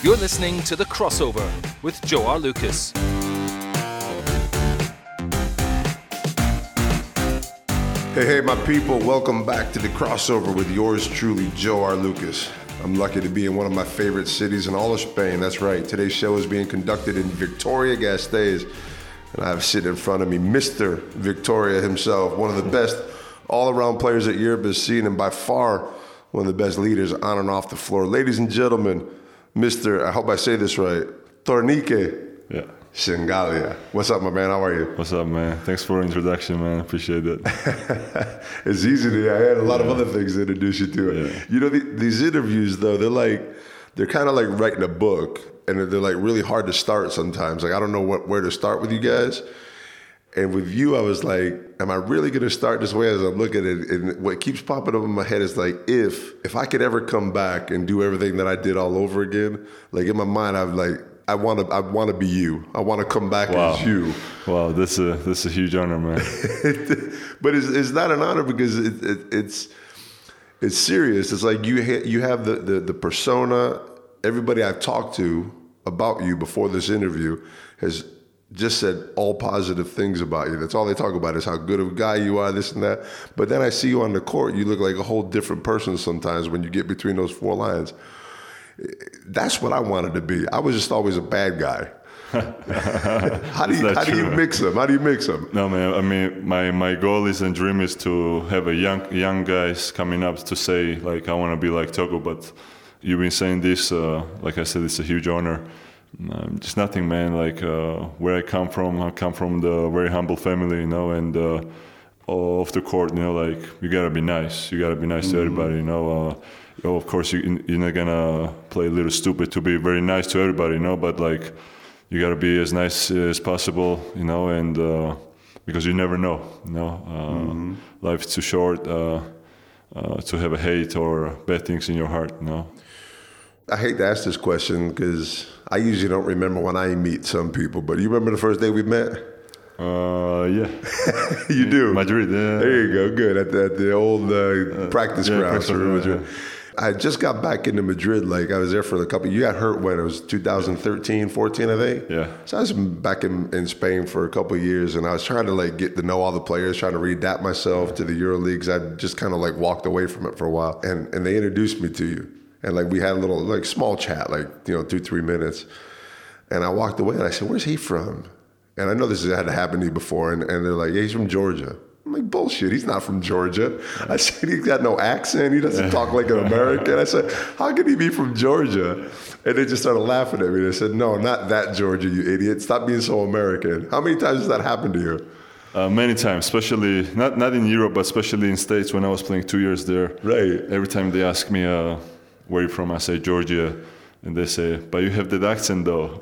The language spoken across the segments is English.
You're listening to The Crossover with Joe R. Lucas. Hey, my people, welcome back to The Crossover with yours truly, Joe R. Lucas. I'm lucky to be in one of my favorite cities in all of Spain. That's right, today's show is being conducted in Vitoria-Gasteiz, and I have sitting in front of me Mr. Victoria himself, one of the best all-around players that Europe has seen, and by far one of the best leaders on and off the floor. Ladies and gentlemen, Mr., I hope I say this right, Tornique Shengalia. What's up, my man? How are you? What's up, man? Thanks for the introduction, man. Appreciate it. It's easy to. I had a lot of other things to introduce you to it. Yeah. You know, these interviews, though, they're kind of like writing a book, and they're like really hard to start sometimes. Like, I don't know where to start with you guys. And with you, I was like, am I really going to start this way as I'm looking at it? And what keeps popping up in my head is like, if I could ever come back and do everything that I did all over again, like in my mind, I'm like, I want to be you. I want to come back as you. Wow, this is a huge honor, man. But it's not an honor because it's serious. It's like you have the persona. Everybody I've talked to about you before this interview has just said all positive things about you. That's all they talk about is how good of a guy you are, this and that. But then I see you on the court, you look like a whole different person sometimes when you get between those four lines. That's what I wanted to be. I was just always a bad guy. How do you mix them? How do you mix them? No, man. I mean, my goal is and dream is to have a young guys coming up to say, like, I want to be like Togo. But you've been saying this, like I said, it's a huge honor. Just nothing, man. Like where I come from the very humble family, you know, and off the court, you know, like you gotta be nice. You gotta be nice to everybody, you know. Of course, you're not gonna play a little stupid to be very nice to everybody, you know. But like, you gotta be as nice as possible, you know, and because you never know, you know. Life's too short to have a hate or bad things in your heart, you know. I hate to ask this question because I usually don't remember when I meet some people, but you remember the first day we met? Yeah. You do? Madrid, yeah. There you go, good. At the old practice grounds. Yeah. I just got back into Madrid, like I was there for a couple. You got hurt when it was 2013, 14, I think? Yeah. So I was back in Spain for a couple of years, and I was trying to like get to know all the players, trying to readapt myself to the EuroLeagues. I just kind of like walked away from it for a while, and they introduced me to you. And like we had a little like small chat, like, you know, 2-3 minutes. And I walked away and I said, "Where's he from?" And I know this had happened to you before. And they're like, "Yeah, he's from Georgia." I'm like, "Bullshit, he's not from Georgia." I said, "He's got no accent. He doesn't talk like an American." I said, "How could he be from Georgia?" And they just started laughing at me. They said, "No, not that Georgia, you idiot. Stop being so American." How many times has that happened to you? Many times, especially not in Europe, but especially in States when I was playing 2 years there. Right. Every time they ask me, where are you from? I say Georgia, and they say, "But you have that accent, though."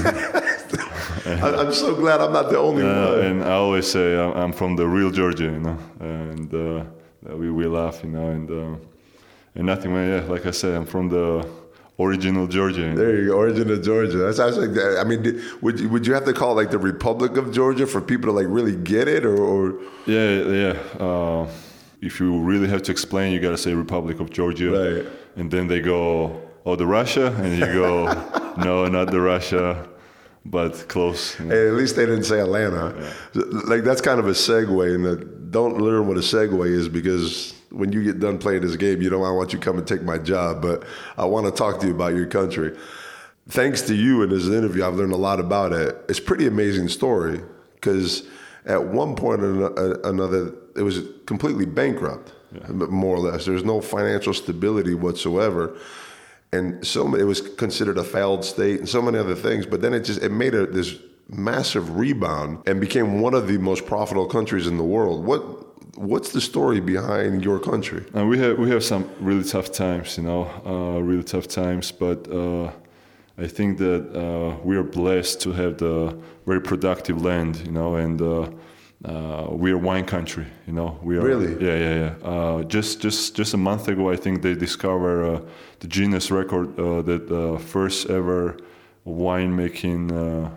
I'm so glad I'm not the only one. And I always say I'm from the real Georgia, you know, and we laugh, you know, and nothing, man. Yeah, like I said, I'm from the original Georgia. You know? There you go, original Georgia. That sounds like that. I mean, would you have to call it like the Republic of Georgia for people to like really get it, or? Yeah. If you really have to explain, you gotta say Republic of Georgia, right? And then they go, "Oh, the Russia," and you go, "No, not the Russia, but close." You know? Hey, at least they didn't say Atlanta. Yeah. Like that's kind of a segue, and don't learn what a segue is because when you get done playing this game, I want you to come and take my job. But I want to talk to you about your country. Thanks to you in this interview, I've learned a lot about it. It's a pretty amazing story because at one point or another, it was completely bankrupt, more or less. There's no financial stability whatsoever. And it was considered a failed state and so many other things. But then it made this massive rebound and became one of the most profitable countries in the world. What's the story behind your country? We have some really tough times, you know, really tough times. But I think that we are blessed to have the very productive land, you know, and we are wine country, you know. We are really, yeah. Just a month ago, I think they discovered the Guinness record that first ever wine making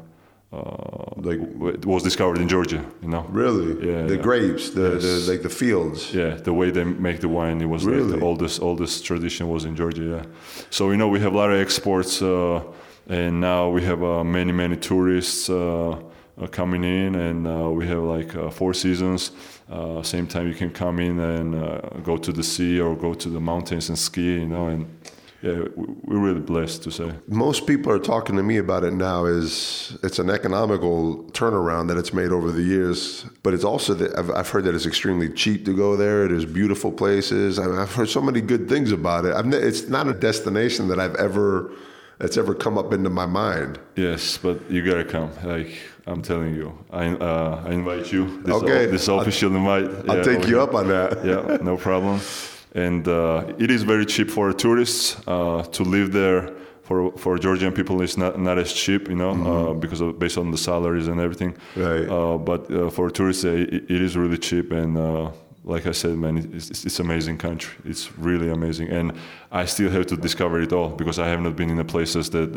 it was discovered in Georgia, you know. Really? Yeah. The grapes, Yes. like the fields. Yeah, the way they make the wine, it was Really? like the oldest tradition was in Georgia. Yeah. So we have a lot of exports, and now we have many tourists coming in, and we have like 4 seasons. Same time you can come in and go to the sea or go to the mountains and ski, and yeah, we're really blessed to say. Most people are talking to me about it now. It's an economical turnaround that it's made over the years, but it's also that I've heard that it's extremely cheap to go there. There's beautiful places. I've heard so many good things about it. It's not a destination that that's ever come up into my mind. Yes, but you gotta come. Like I'm telling you, I invite you. This is official invite. I'll take you up on that. Yeah, no problem. And it is very cheap for tourists to live there. For Georgian people, it's not as cheap, because based on the salaries and everything. Right. But for tourists, it is really cheap. And like I said, man, it's amazing country. It's really amazing. And I still have to discover it all because I have not been in the places that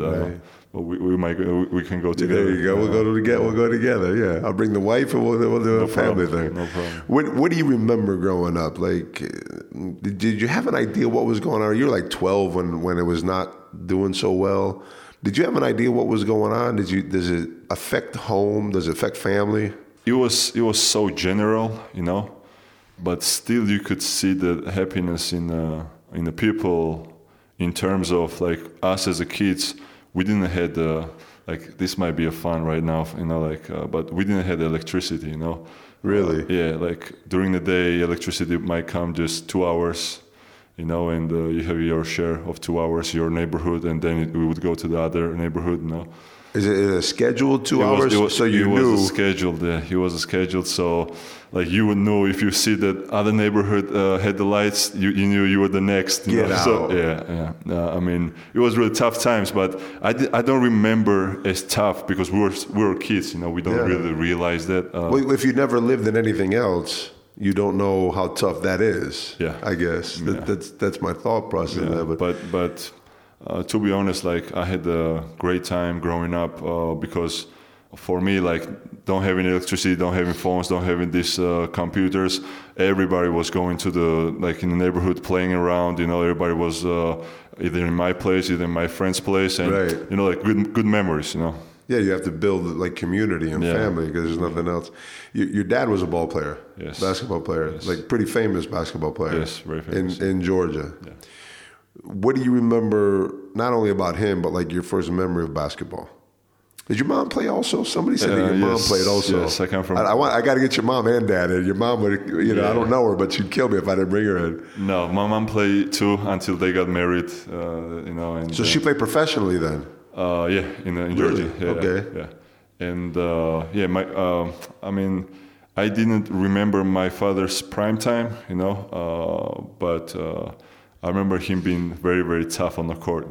we can go together. There you go. We'll go together. Yeah, I'll bring the wife and we'll do a family thing. No problem. What do you remember growing up? Like, did you have an idea what was going on? You were like 12 when it was not doing so well. Did you have an idea what was going on? Does it affect home? Does it affect family? It was so general, but still you could see the happiness in the people in terms of like us as a kids. We didn't have like this might be a fun right now, but we didn't have the electricity, Really? Yeah, like during the day, electricity might come just 2 hours, and you have your share of 2 hours, your neighborhood, and then we would go to the other neighborhood, Is it a scheduled 2 hours? So you knew? It was scheduled, so like you would know if you see that other neighborhood had the lights, you knew you were the next. Get out. So, yeah. I mean, it was really tough times, but I don't remember as tough because we were kids, we don't really realize that. Well, if you never lived in anything else, you don't know how tough that is. Yeah. I guess that's my thought process. Yeah. There, but to be honest, like I had a great time growing up because for me, like don't having electricity, don't having phones, don't having these computers, everybody was going to in the neighborhood playing around. Everybody was either in my place, either in my friend's place, and right. Like good memories. Yeah, you have to build like community and family because there's nothing else. Your dad was a ball player, yes, basketball player, yes. Like pretty famous basketball player. Yes, very famous in Georgia. Yeah. What do you remember not only about him but like your first memory of basketball? Did your mom play also? Somebody said that your mom played also. Yes, I come from. I got to get your mom and dad in. Your mom would, I don't know her, but she'd kill me if I didn't bring her in. No, my mom played too until they got married. And so she played professionally then. Yeah, in really? Georgia. Yeah, okay. Yeah, and I mean, I didn't remember my father's prime time, but I remember him being very, very tough on the court.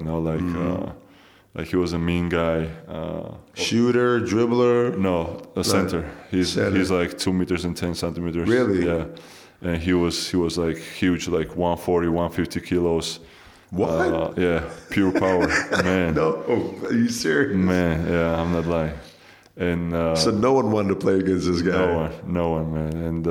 Like he was a mean guy. Shooter, dribbler? No, a center. He's like 2 meters and 10 centimeters. Really? Yeah, and he was like huge, like 140, 150 kilos. What? Yeah, pure power, man. No, are you serious? Man, yeah, I'm not lying. And so no one wanted to play against this guy. No one, man. And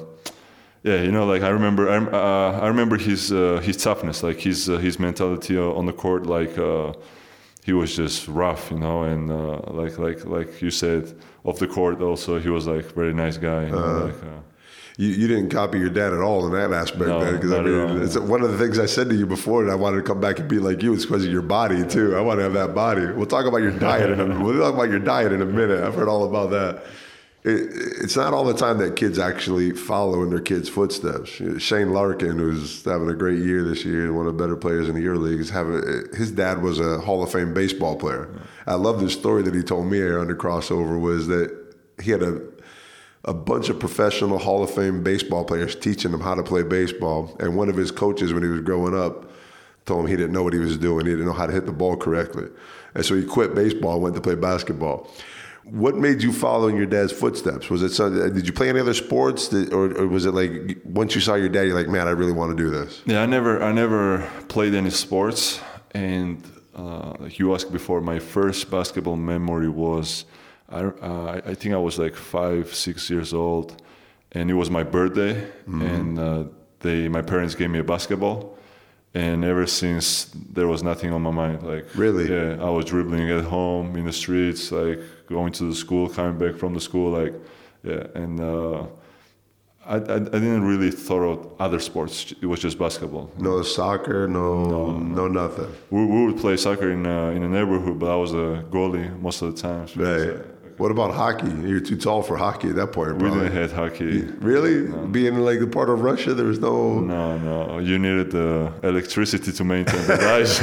like I remember his toughness, like his mentality on the court, like he was just rough, and like you said, off the court also he was like very nice guy. You didn't copy your dad at all in that aspect, no, because it's one of the things I said to you before, and I wanted to come back and be like you. It's because of your body too. I want to have that body. We'll talk about your diet in a minute. I've heard all about that. It's not all the time that kids actually follow in their kids' footsteps. Shane Larkin, who's having a great year this year and one of the better players in the EuroLeague, his dad was a Hall of Fame baseball player. Yeah. I love this story that he told me on the crossover was that he had a bunch of professional Hall of Fame baseball players teaching him how to play baseball. And one of his coaches when he was growing up told him he didn't know what he was doing. He didn't know how to hit the ball correctly. And so he quit baseball and went to play basketball. What made you follow in your dad's footsteps? Was it something? Did you play any other sports, or was it like once you saw your dad, you're like, man, I really want to do this? Yeah, I never played any sports, and like you asked before, my first basketball memory was I think I was like 5-6 years old, and it was my birthday, and my parents gave me a basketball, and ever since there was nothing on my mind. Like Really? Yeah, I was dribbling at home in the streets, like going to the school, coming back from the school, like yeah, and I didn't really thought of other sports. It was just basketball. No soccer, no nothing. We would play soccer in the neighborhood, but I was a goalie most of the time. Right. What about hockey? You're too tall for hockey at that point, We probably. didn't have hockey. Really? Being like the part of Russia, there was no... No. You needed the electricity to maintain the ice.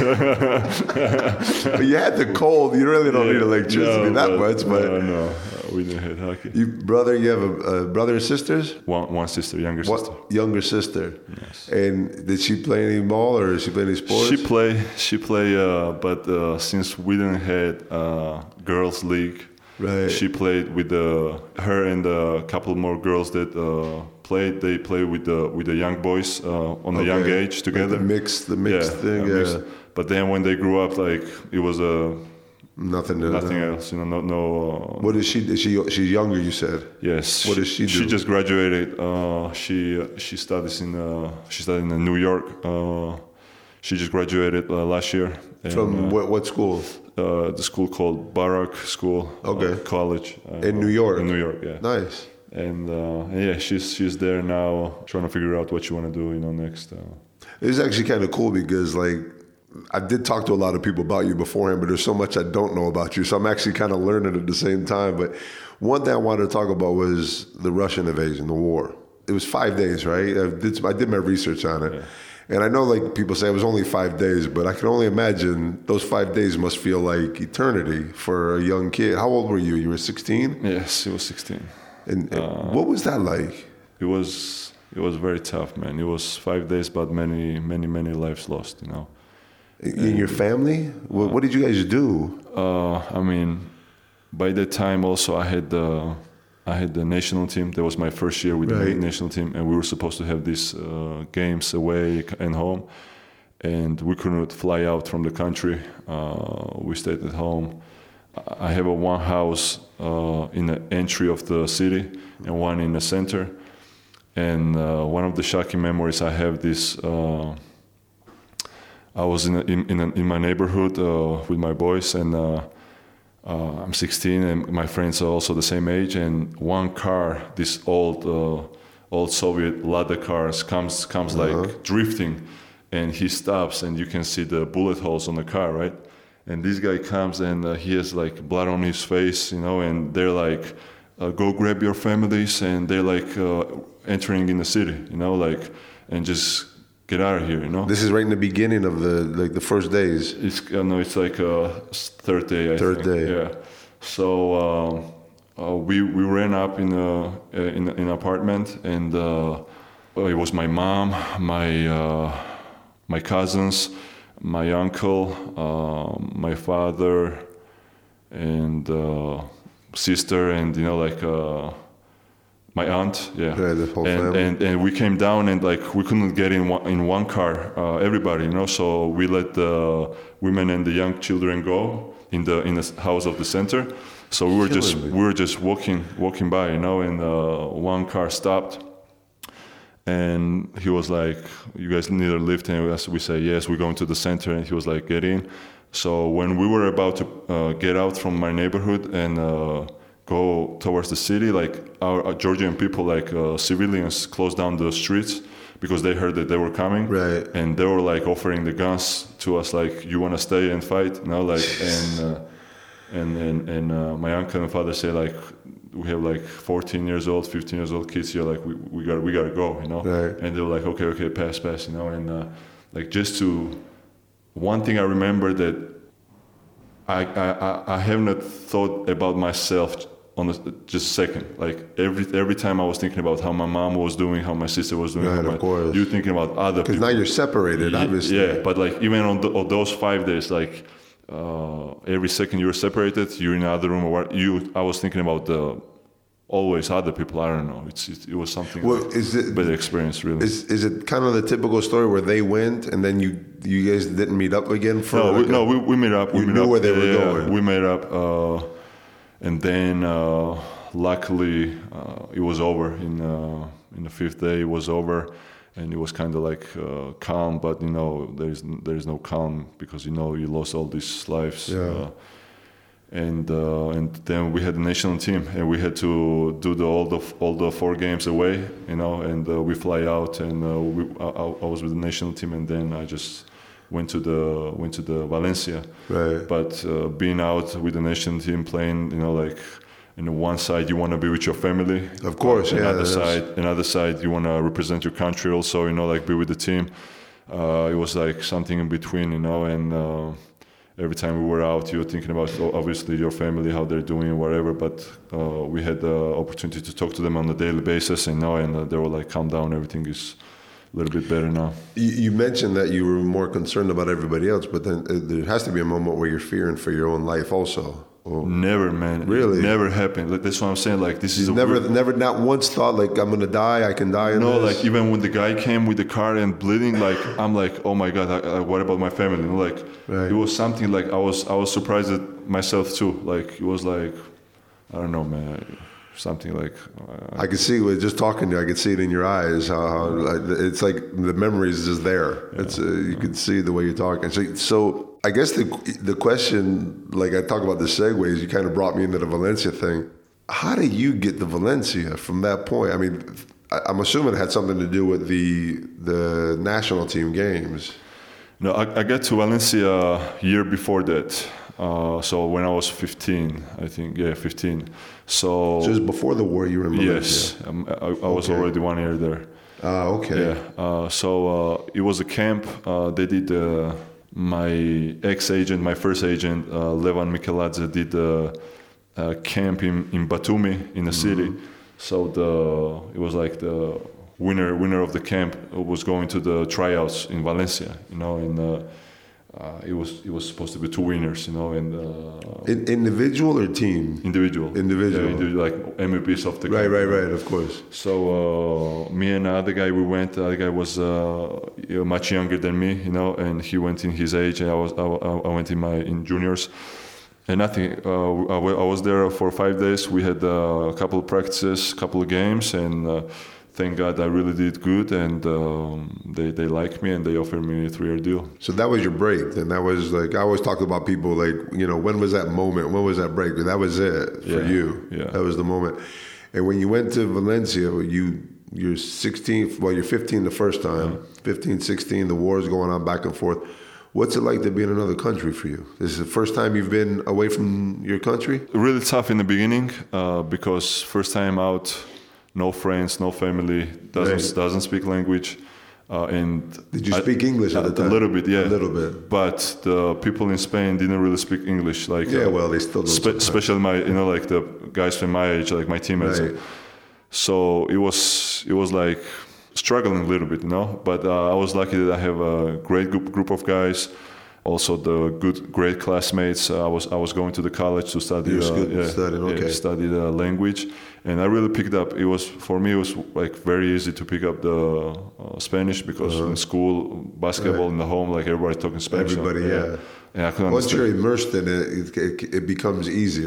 But you had the cold. You really don't need electricity much. But No. We didn't have hockey. you have a brother and sisters? One sister, younger sister. Younger sister. Yes. And did she play any ball or did she play any sports? She play, but since we didn't have girls league, Right. she played with her and a couple more girls that played. They played with the young boys on a young age together. Like the mixed thing, yeah. Mixed. But then when they grew up, like it was Nothing else. No. What is she? She's younger, you said. Yes. What does she do? She just graduated. She studies in New York. She just graduated last year. And, From what school? The school called Barak School. Okay. College. In New York? In New York, yeah. Nice. And yeah, she's there now, trying to figure out what she want to do, next. It's actually kind of cool because, like, I did talk to a lot of people about you beforehand, but there's so much I don't know about you. So I'm actually kind of learning at the same time. But one thing I wanted to talk about was the Russian invasion, the war. It was 5 days, right? I did my research on it. Yeah. And I know, like, people say it was only 5 days, but I can only imagine those 5 days must feel like eternity for a young kid. How old were you? You were 16? Yes, he was 16. And what was that like? It was very tough, man. It was 5 days, but many lives lost, In your family? What did you guys do? I mean, by that time also I had the national team. That was my first year with the national team, and we were supposed to have these games away and home, and we couldn't fly out from the country. We stayed at home. I have one house in the entry of the city and one in the center, and one of the shocking memories I have this. I was in my neighborhood with my boys, and I'm 16, and my friends are also the same age. And one car, this old Soviet Lada cars, comes like drifting, and he stops, and you can see the bullet holes on the car, right? And this guy comes, and he has like blood on his face, and they're like, "Go grab your families," and they're like entering in the city, and just. Get out of here, This is right in the beginning of the first days. It's like third day. Third day. Yeah. So we ran up in an apartment, and it was my mom, my cousins, my uncle, my father, and sister, and my aunt, yeah, the whole family. And we came down, and like we couldn't get in one car, everybody, So we let the women and the young children go in the house of the center. So we were just walking by, and one car stopped, and he was like, "You guys need a lift?" And we say, "Yes, we're going to the center." And he was like, "Get in." So when we were about to get out from my neighborhood and go towards the city, like our Georgian people, like civilians, closed down the streets because they heard that they were coming, right? And they were like offering the guns to us, like, "You want to stay and fight?" And my uncle and father say, like, "We have like 14 years old, 15 years old kids here, like we gotta go, Right. And they were like, okay, pass, and like just to one thing I remember that I have not thought about myself on just a second. Like every time I was thinking about how my mom was doing, how my sister was doing. Right, of course. You're thinking about other people. Because now you're separated, obviously. Yeah, but like even on those 5 days, like every second you were separated, you're in another room. I was thinking about always other people. I don't know. It was something. Well, better experience, really. Is it kind of the typical story where they went and then you guys didn't meet up again? We meet up. You knew where they were going. We met up. And then luckily it was over in the fifth day. It was over, and it was kind of like calm. But there's no calm because you lost all these lives. Yeah. And then we had the national team, and we had to do all the 4 games away, and we fly out, and I was with the national team, and then I just went to the Valencia. Right. But being out with the national team playing, like, one side you want to be with your family, Of course, another side you want to represent your country also, like be with the team. It was like something in between, and. Every time we were out, you were thinking about obviously your family, how they're doing, whatever. But we had the opportunity to talk to them on a daily basis, and they were like, "Calm down, everything is a little bit better now." You mentioned that you were more concerned about everybody else, but then there has to be a moment where you're fearing for your own life also. Oh. Never, man. Really? It never happened. Like, that's what I'm saying. Like, this is never, not once thought like I'm gonna die. I can die. No, this. Like even when the guy came with the car and bleeding, like I'm like, oh my god, what about my family? Like, right. It was something like I was surprised at myself too. Like it was like, I don't know, man. Something like I could see it just talking to you. I could see it in your eyes. How it's like the memory is just there. Yeah. It's you can see the way you're talking. So I guess the question, like I talk about the segues, you kind of brought me into the Valencia thing. How do you get to Valencia from that point? I mean, I'm assuming it had something to do with the national team games. No, I got to Valencia a year before that. So when I was 15, I think, 15. So it was before the war you were in Valencia? Yes, I was already 1 year there. Okay. Yeah, so it was a camp. They did, my ex-agent, my first agent, Levan Mikeladze, did a camp in Batumi, in the city. So it was like the winner of the camp was going to the tryouts in Valencia, and it was supposed to be 2 winners, and individual or team? Individual, like MVPs of the camp. Right, of course. So me and the other guy, we went. The other guy was much younger than me, and he went in his age, and I went in juniors. And nothing. I was there for 5 days. We had a couple of practices, couple of games, and thank God I really did good, and they liked me, and they offered me a 3-year deal. So that was your break, and that was like, I always talk about people like, when was that moment? When was that break? That was it for you. Yeah. That was the moment. And when you went to Valencia, you're 16, well, you're 15 the first time, 15, 16, the war is going on back and forth. What's it like to be in another country for you? This is the first time you've been away from your country? Really tough in the beginning, because first time out, no friends, no family, doesn't speak language. And did you speak English at the time? A little bit, yeah. A little bit. But the people in Spain didn't really speak English. Like well, they still don't. Especially like the guys from my age, like my teammates. Right. So it was like struggling a little bit, But I was lucky that I have a great group of guys. Also, great classmates. I was going to the college to study. Study the language, and I really picked up. It was like very easy to pick up the Spanish because in school, basketball in the home, like everybody talking Spanish. Everybody, And I could once you're immersed in it, it becomes easier.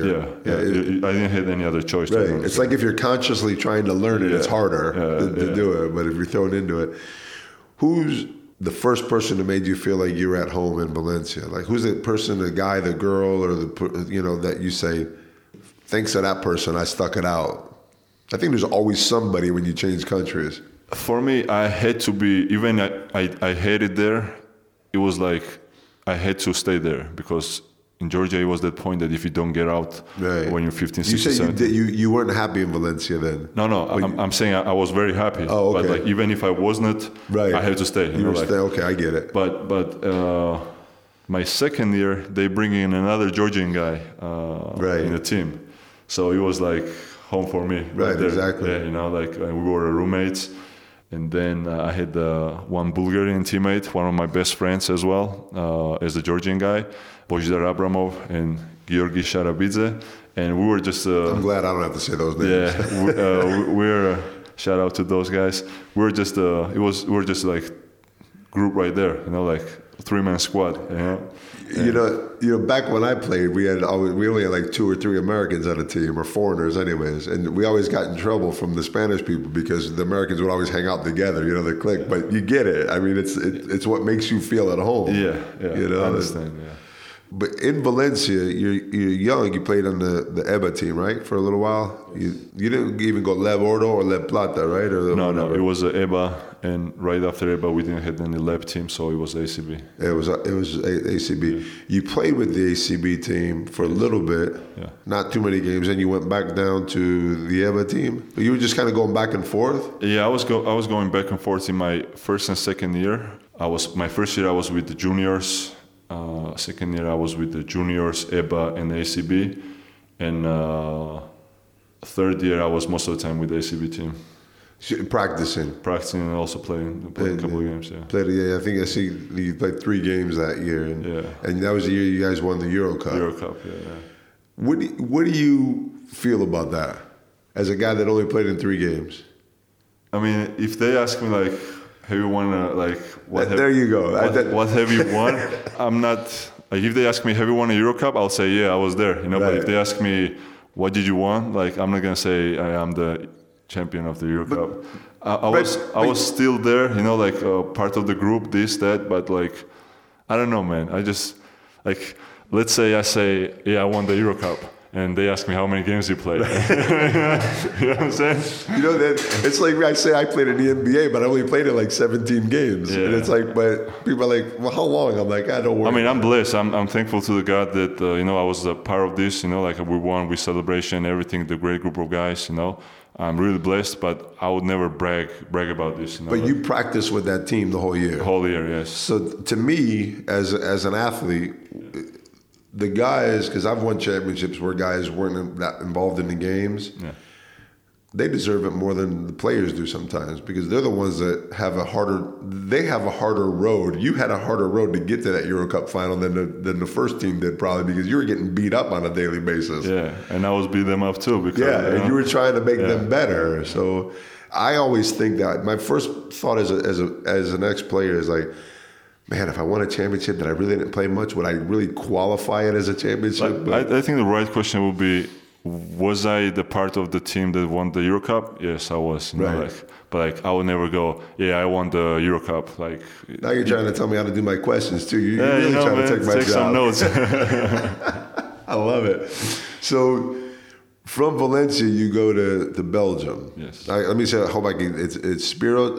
I didn't have any other choice. Right. It's like if you're consciously trying to learn it, it's harder to do it. But if you're thrown into it, who's the first person that made you feel like you're at home in Valencia? Like, who's the person, the guy, the girl, or that you say, thanks to that person, I stuck it out? I think there's always somebody when you change countries. For me, I had to be, even I hated there, it was like I had to stay there because in Georgia, it was that point that if you don't get out when you're 15, 16, you 17. You weren't happy in Valencia then? No, I'm saying I was very happy. Oh, okay. But like, even if I wasn't, I had to stay. Okay, I get it. But my second year, they bring in another Georgian guy in the team. So it was like home for me. Right, there. exactly. Yeah, we were roommates. And then I had one Bulgarian teammate, one of my best friends as well, as a Georgian guy, Božidar Abramov and Georgi Sharabidze. And we were just... I'm glad I don't have to say those names. Yeah, we're shout out to those guys. We were just like group right there, like 3-man squad. You know? You know, back when I played, we only had like 2 or 3 Americans on the team, or foreigners, anyways, and we always got in trouble from the Spanish people because the Americans would always hang out together, you know, the clique. But you get it. I mean, it's what makes you feel at home. Yeah, you know? I understand. Yeah. But in Valencia, you're young. You played on the EBA team, right, for a little while. You didn't even go Leb Oro or Leb Plata, right? No. It was EBA, and right after EBA, we didn't have any Leb team, so it was ACB. It was ACB. Yeah. You played with the ACB team for a little bit, not too many games, and you went back down to the EBA team. You were just kind of going back and forth. Yeah, I was going back and forth in my first and second year. My first year I was with the juniors. Second year I was with the juniors, EBA, and ACB, and third year I was most of the time with the ACB team. Practicing and also playing a couple of games. I think I see you played 3 games that year, and that was the year you guys won the Euro Cup. What do you feel about that as a guy that only played in 3 games? I mean, if they ask me like, have you won there you go. What have you won? I'm not like, if they ask me, have you won a Euro Cup? I'll say, yeah, I was there. You know, right. But if they ask me, what did you won? Like, I'm not gonna say I am the champion of the Euro Cup. I was still there. You know, like part of the group, this, that. But like, I don't know, man. I just like, let's say I say, yeah, I won the Euro Cup. And they ask me how many games you played. You know what I'm saying? You know, that it's like I say I played in the NBA, but I only played it like 17 games. Yeah. And it's like, but people are like, well, how long? I'm like, I don't worry. I mean, I'm blessed. I'm thankful to the God that, you know, I was a part of this, you know, like we won with celebration, everything, the great group of guys, you know. I'm really blessed, but I would never brag about this. You know? But you practiced with that team the whole year. The whole year, yes. So to me, as an athlete, the guys, because I've won championships where guys weren't that involved in the games, they deserve it more than the players do sometimes, because they're the ones that have a harder road. You had a harder road to get to that Euro Cup final than the first team did, probably, because you were getting beat up on a daily basis. Yeah, and I was beating them up too. Because, and you were trying to make them better. So I always think that my first thought as an ex-player is like, man, if I won a championship that I really didn't play much, would I really qualify it as a championship? I think the right question would be, was I the part of the team that won the Euro Cup? Yes, I was. You know, but I would never go, yeah, I won the Euro Cup. Like, now you're trying to tell me how to do my questions too. You're really trying to take my job. Take some notes. I love it. So from Valencia, you go to Belgium. Yes. Let me say, I hope I can. It's Spiro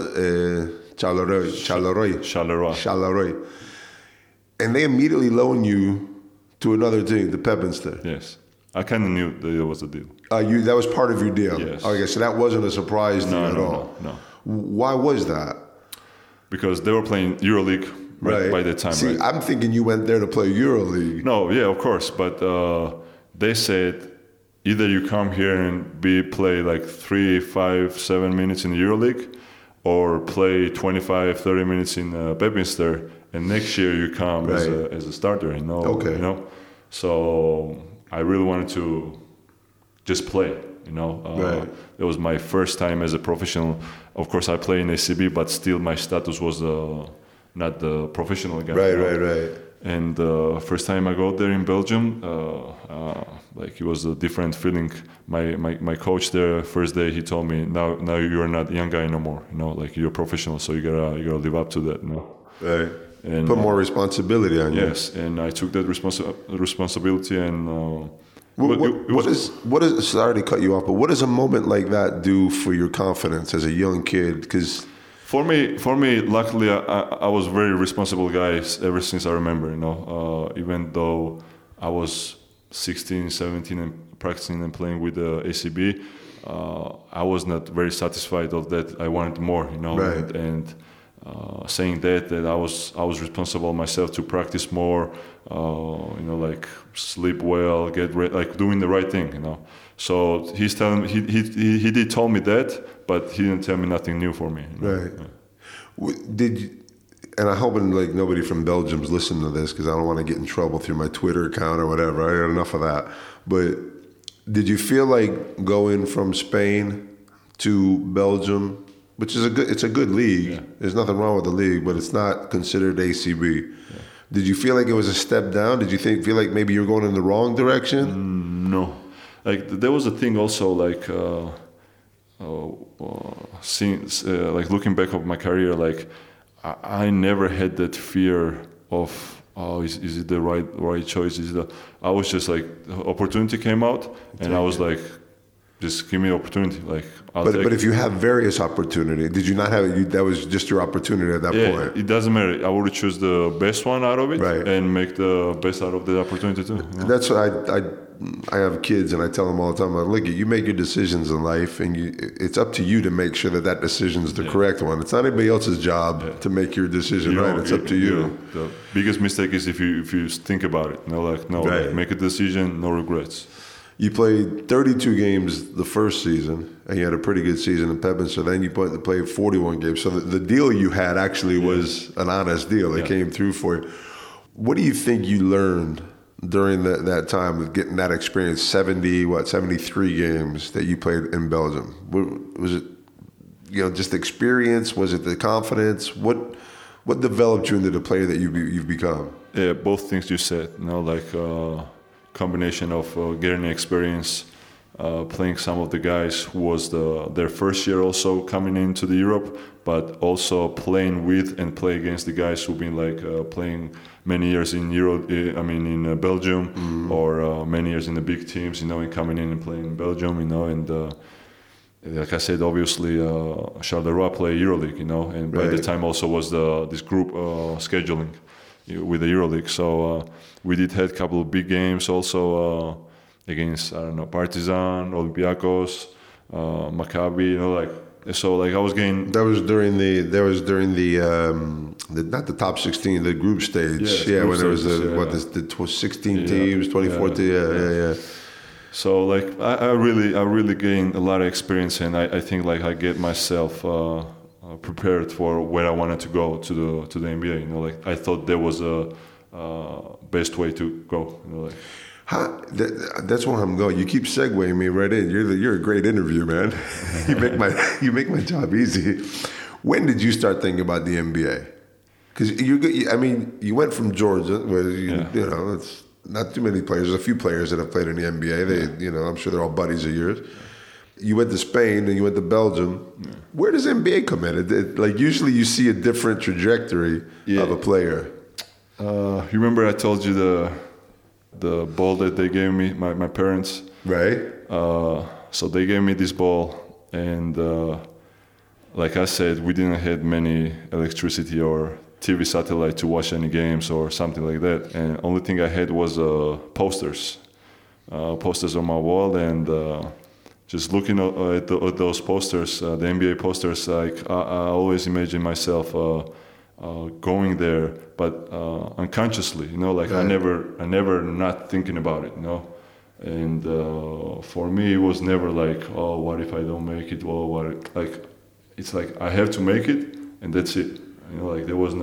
Charleroi. And they immediately loan you to another team, the Pepinster. Yes. I kind of knew that it was a deal. That was part of your deal? Yes. Okay, so that wasn't a surprise to you at all? No. Why was that? Because they were playing EuroLeague by the time. See, I'm thinking you went there to play EuroLeague. No, yeah, of course. But they said, either you come here and play like 3, 5, 7 minutes in the EuroLeague, or play 25, 30 minutes in Pepinster, and next year you come as a starter. You know. Okay. You know. So I really wanted to just play. You know. It was my first time as a professional. Of course, I play in ACB, but still my status was not the professional guy. Right. And first time I go there in Belgium, like it was a different feeling. My coach there, first day, he told me, now you're not a young guy no more. You know, like you're a professional, so you gotta live up to that. You know? Right. And put more responsibility on you. Yes, and I took that responsibility. And what is? Sorry to cut you off, but what does a moment like that do for your confidence as a young kid? Because For me, luckily, I was very responsible guy ever since I remember, you know. Even though I was 16, 17 and practicing and playing with the ACB, I was not very satisfied of that. I wanted more, you know. Right. And saying that I was responsible myself to practice more, you know, like sleep well, get ready, like doing the right thing, you know. So he's telling me, he did tell me that, but he didn't tell me nothing new for me. You know? Right. Yeah. And I hope like nobody from Belgium's listening to this, because I don't want to get in trouble through my Twitter account or whatever. I got enough of that. But did you feel like going from Spain to Belgium, which is it's a good league. Yeah. There's nothing wrong with the league, but it's not considered ACB. Yeah. Did you feel like it was a step down? Did you feel like maybe you were going in the wrong direction? No, like there was a thing also like since like looking back of my career, like I never had that fear of is it the right choice? I was just like the opportunity came out and I was like, just give me opportunity. Like, but if you have various opportunity, did you not have? That was just your opportunity at that point. It doesn't matter. I would choose the best one out of it, right, and make the best out of the opportunity too. You know? That's what I have kids, and I tell them all the time. Look, you make your decisions in life, and it's up to you to make sure that decision is the correct one. It's not anybody else's job to make your decision right. It's up to you. The biggest mistake is if you think about it. Like make a decision, no regrets. You played 32 games the first season, and you had a pretty good season in Pepin. So then you played 41 games. So the deal you had actually was an honest deal. It came through for you. What do you think you learned during that time of getting that experience? 73 games that you played in Belgium. Was it, just experience? Was it the confidence? What developed you into the player that you've become? Yeah, both things you said. Combination of getting experience, playing some of the guys who was their first year also coming into the Europe, but also playing with and play against the guys who've been playing many years in in Belgium, or many years in the big teams, and coming in and playing in Belgium, and like I said, obviously Charleroi play EuroLeague, and by the time also was this group scheduling with the EuroLeague, so we did had a couple of big games also against Partizan, Olympiacos, Maccabi, so I was getting. That was during the not the top 16, the group stage. When there was the 16 teams, 24 teams. Yeah. So I really gained a lot of experience, and I think I get myself prepared for where I wanted to go to the NBA. I thought there was a best way to go. That's where I'm going. You keep segueing me right in. You're a great interview, man. you make my job easy. When did you start thinking about the NBA? Because you went from Georgia, where it's not too many players. There's a few players that have played in the NBA. They, I'm sure they're all buddies of yours. You went to Spain and you went to Belgium. Yeah. Where does NBA come in? Usually you see a different trajectory of a player. You remember I told you the ball that they gave me, my parents? Right. So they gave me this ball, and like I said, we didn't have many electricity or TV satellite to watch any games or something like that. And only thing I had was posters on my wall, and just looking at those posters, the NBA posters, I always imagine myself going there, but unconsciously, right. I never not thinking about it, And for me, it was never what if I don't make it? Or what? It's I have to make it, and that's it. There was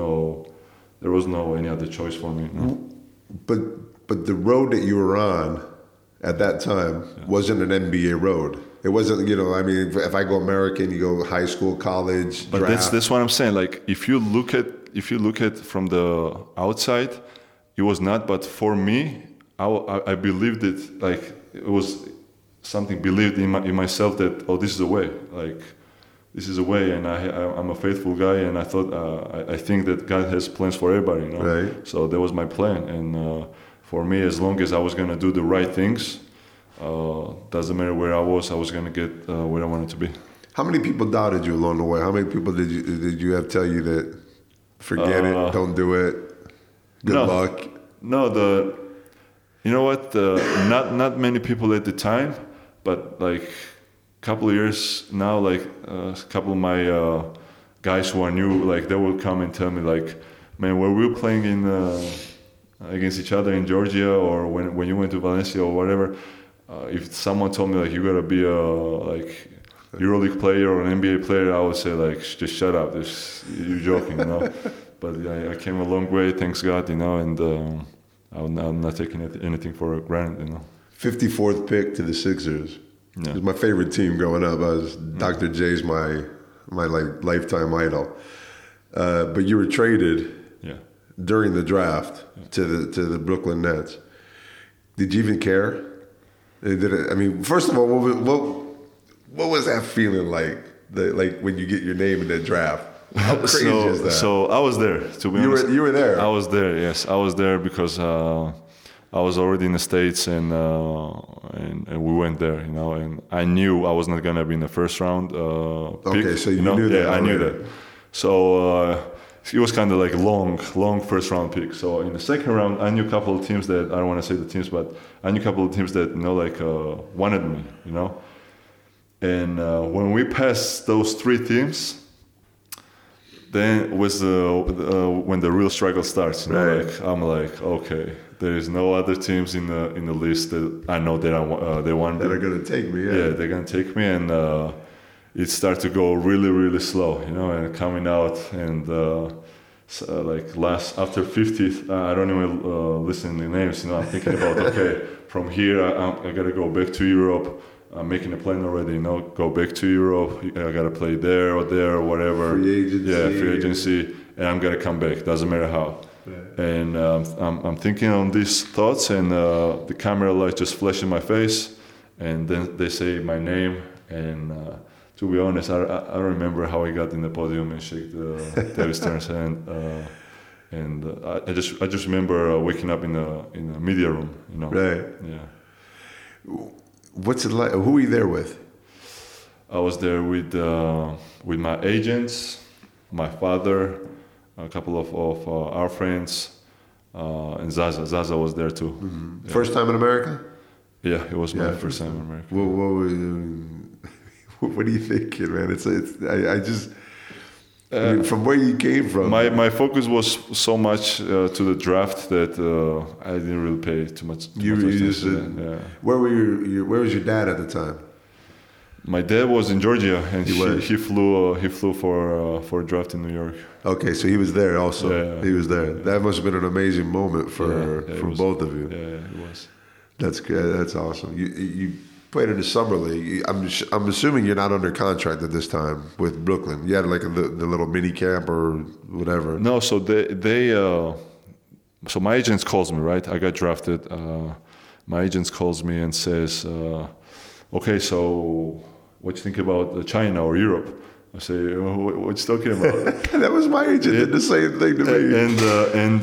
no any other choice for me. But the road that you were on at that time wasn't an NBA road. It wasn't, if I go American, you go high school, college, but draft. That's what I'm saying. If you look at from the outside, it was not. But for me, I believed it. It was something believed in myself that this is a way. This is a way, and I'm a faithful guy, and I thought I think that God has plans for everybody. Right. So that was my plan, and for me, as long as I was gonna do the right things. Doesn't matter where I was gonna get where I wanted to be. How many people doubted you along the way? How many people did you have tell you that forget it, don't do it, good luck? No, you know what? Not many people at the time, but couple of years now, a couple of my guys who are new, they will come and tell me man, when we were playing in against each other in Georgia, or when you went to Valencia or whatever. If someone told me you gotta be a EuroLeague player or an NBA player, I would say just shut up. You're joking, But I came a long way, thanks God, and I'm not taking anything for granted, 54th pick to the Sixers. Yeah. It was my favorite team growing up. Dr. J's my lifetime idol. But you were traded during the draft to the Brooklyn Nets. Did you even care? First of all, what was that feeling like? Like when you get your name in that draft? How crazy is that? So I was there. To be honest, you were there. I was there. Yes, I was there because I was already in the States and we went there. And I knew I was not gonna be in the first round. Okay, so you knew that. Yeah, I knew that. So it was kind of like long first round pick. So in the second round, I knew a couple of teams that I don't want to say the teams, but I knew a couple of teams that wanted me. And when we passed those three teams, then was when the real struggle starts. Right. I'm like, okay, there is no other teams in the list that I know that they want that are gonna take me. Yeah, they're gonna take me, and it started to go really, really slow. And coming out and after 50th, I don't even listen to names. I'm thinking about okay, from here I gotta go back to Europe. I'm making a plan already, go back to Europe. I gotta play there or whatever. Free agency. Yeah, free agency, and I'm gonna come back. Doesn't matter how. Right. And I'm thinking on these thoughts, and the camera light just flashed in my face, and then they say my name. And to be honest, I don't remember how I got in the podium and shake David Stern's hand. And I just remember waking up in the media room. Right. Yeah. What's it like? Who were you there with? I was there with my agents, my father, a couple of our friends, and Zaza. Zaza was there too. Mm-hmm. Yeah. First time in America? Yeah, it was my first time in America. What are you thinking, man? From where you came from. My focus was so much to the draft that I didn't really pay too much attention. Yeah. Where was your dad at the time? My dad was in Georgia, and he flew for a draft in New York. Okay, so he was there also. Yeah. He was there. That must have been an amazing moment for both of you. Yeah, it was. That's good. That's awesome. You played in the summer league. I'm assuming you're not under contract at this time with Brooklyn. You had like the little mini camp or whatever. No, so so my agent calls me, right? I got drafted. My agent calls me and says, okay, so what you think about China or Europe? I say, what you talking about? That was my agent. Did the same thing to me. And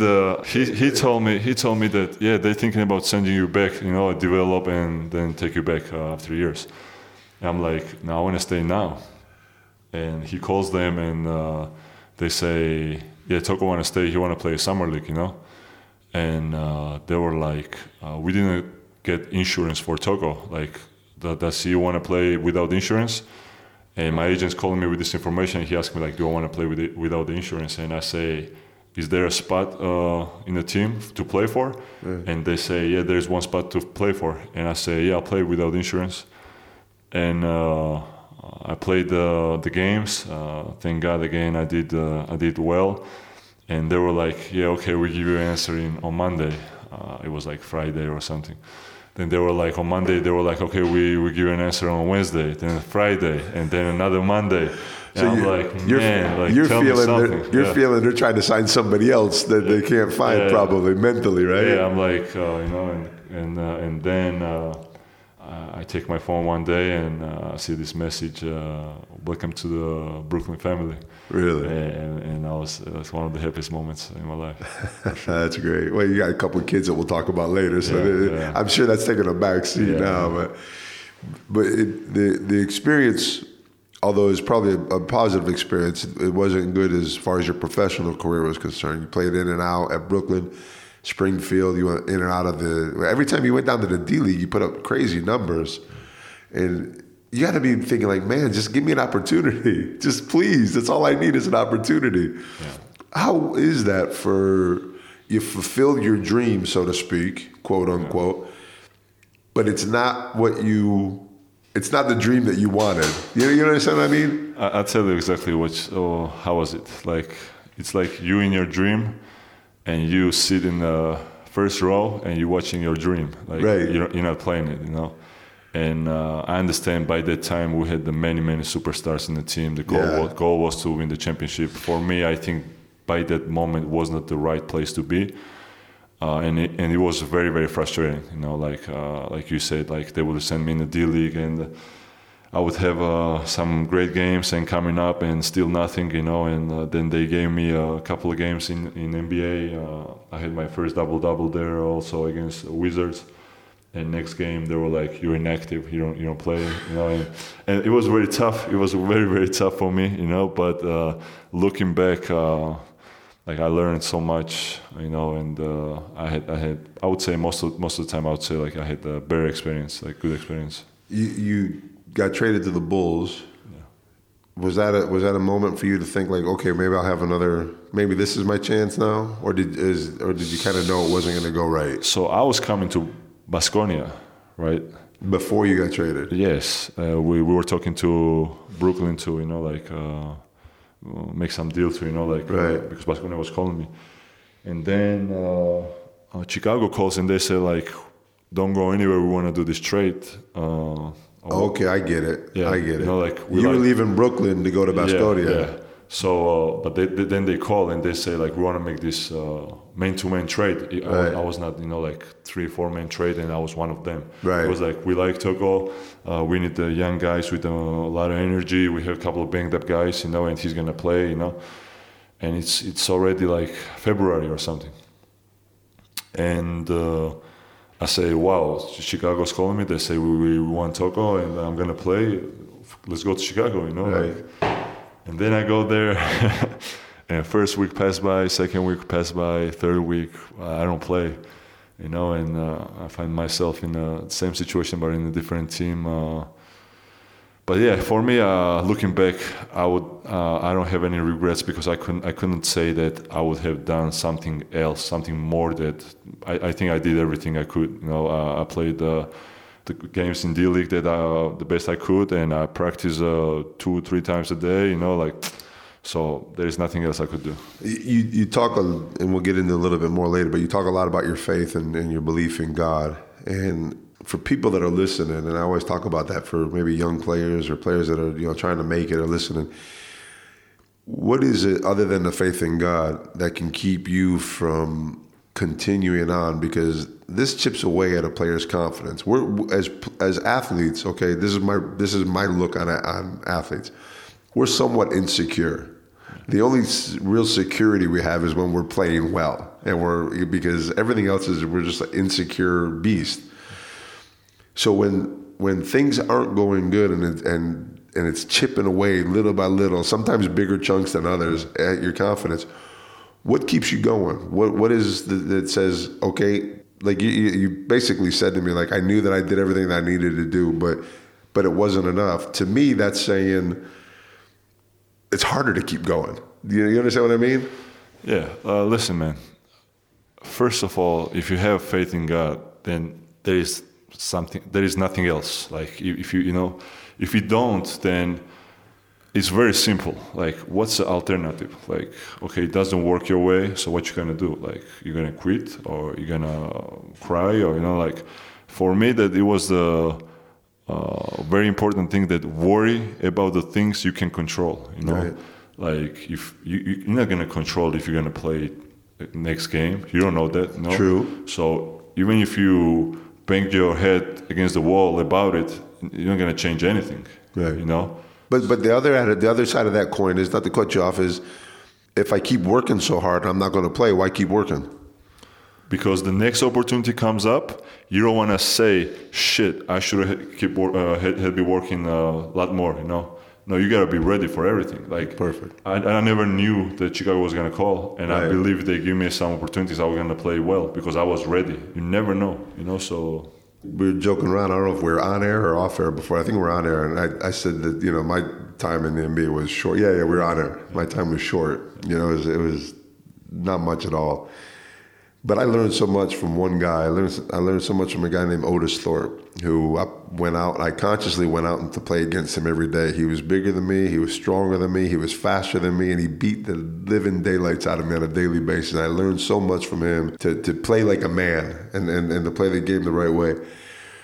he told me that they're thinking about sending you back, develop and then take you back after years. And I'm like, no, I want to stay now. And he calls them and they say, Toko want to stay. He want to play summer league, And they were like, we didn't get insurance for Toko. Like, does he want to play without insurance? And my agent's calling me with this information. He asked me, like, do I want to play without the insurance? And I say, is there a spot in the team to play for? Mm. And they say, there's one spot to play for. And I say, I'll play without insurance. And I played the games. Thank God, again, I did well. And they were like, okay, we'll give you an answer on Monday. It was like Friday or something. Then they were like, on Monday, they were like, okay, we give you an answer on Wednesday, then Friday, and then another Monday. And so I'm like, man, like, tell me something. You're feeling they're trying to sign somebody else that they can't find probably mentally, right? Yeah, I'm like, and then I take my phone one day and I see this message, welcome to the Brooklyn family. Really? And that's one of the happiest moments in my life. Sure. That's great. Well, you got a couple of kids that we'll talk about later, so I'm sure that's taking a back seat now. But the experience, although it's probably a positive experience, it wasn't good as far as your professional career was concerned. You played in and out at Brooklyn, Springfield. You went in and out of every time you went down to the D League, you put up crazy numbers. And you got to be thinking like, man, just give me an opportunity. Just please. That's all I need is an opportunity. Yeah. How is that you fulfilled your dream, so to speak, quote unquote, but it's not it's not the dream that you wanted. You understand what I mean? I'll tell you exactly how was it? Like, it's like you in your dream and you sit in the first row and you're watching your dream. Like, right. You're not playing it, And I understand by that time we had many superstars in the team. The goal was to win the championship. For me, I think by that moment was not the right place to be. And it was very frustrating, like you said, like they would send me in the D-League and I would have some great games and coming up and still nothing, and then they gave me a couple of games in NBA. I had my first double-double there also against Wizards. And next game they were like, "You're inactive. You don't play." And it was very tough. It was very tough for me, But looking back, like I learned so much, And I would say most of the time I would say like I had a better experience, like good experience. You got traded to the Bulls. Yeah. Was that a moment for you to think like, okay, maybe this is my chance now, or did you kind of know it wasn't going to go right? So I was coming to Baskonia, right? Before you got traded? Yes. We were talking to Brooklyn to, make some deal to, right. Because Baskonia was calling me. And then Chicago calls and they say, like, don't go anywhere, we want to do this trade. Okay, I get it. Yeah, I get it. Like you were leaving Brooklyn to go to Baskonia. Yeah. So, but then they call and they say like we want to make this man-to-man trade. Right. I was not, like 3-4 man trade, and I was one of them. Right. It was like we like Toko. We need the young guys with a lot of energy. We have a couple of banged up guys, and he's gonna play, And it's already like February or something. And I say, wow, Chicago's calling me. They say we want Toko, and I'm gonna play. Let's go to Chicago, Right. And then I go there, and first week passed by, second week passed by, third week I don't play, and I find myself in the same situation but in a different team. But yeah, for me, looking back, I don't have any regrets because I couldn't say that I would have done something else, something more. That I think I did everything I could. I played the games in D-League that the best I could, and I practice 2-3 times a day, so there is nothing else I could do. You talk, and we'll get into a little bit more later, but you talk a lot about your faith and your belief in God. And for people that are listening, and I always talk about that for maybe young players or players that are trying to make it or listening, what is it other than the faith in God that can keep you from continuing on? Because this chips away at a player's confidence. We're as athletes, okay, this is my look on athletes. We're somewhat insecure. The only real security we have is when we're playing well, and because everything else we're just an insecure beast. So when things aren't going good and it's chipping away little by little, sometimes bigger chunks than others at your confidence, what keeps you going? What is that says, okay, like you basically said to me, like, I knew that I did everything that I needed to do, but it wasn't enough. To me, that's saying it's harder to keep going. You understand what I mean? Yeah. Listen, man. First of all, if you have faith in God, then there is nothing else. Like if you don't, then it's very simple. Like, what's the alternative? Like, okay, it doesn't work your way, so what you gonna do? Like, you're gonna quit, or you're gonna cry, or like, for me, that it was the very important thing, that worry about the things you can control. Right. Like, if you're not gonna control if you're gonna play next game, you don't know that. No? True. So even if you bang your head against the wall about it, you're not gonna change anything. Right. But the other side of that coin is, not to cut you off, is if I keep working so hard, I'm not going to play. Why keep working? Because the next opportunity comes up, you don't want to say, "Shit, I should have been working a lot more." No, you gotta be ready for everything. Like, perfect. I never knew that Chicago was gonna call, and right. I believe they give me some opportunities. I was gonna play well because I was ready. You never know, So. We were joking around. I don't know if we were on air or off air before. I think we were on air, and I said that my time in the NBA was short. Yeah, we were on air. My time was short. It was not much at all. But I learned so much from one guy. I learned so much from a guy named Otis Thorpe, who I consciously went out to play against him every day. He was bigger than me, he was stronger than me, he was faster than me, and he beat the living daylights out of me on a daily basis. And I learned so much from him to play like a man and to play the game the right way.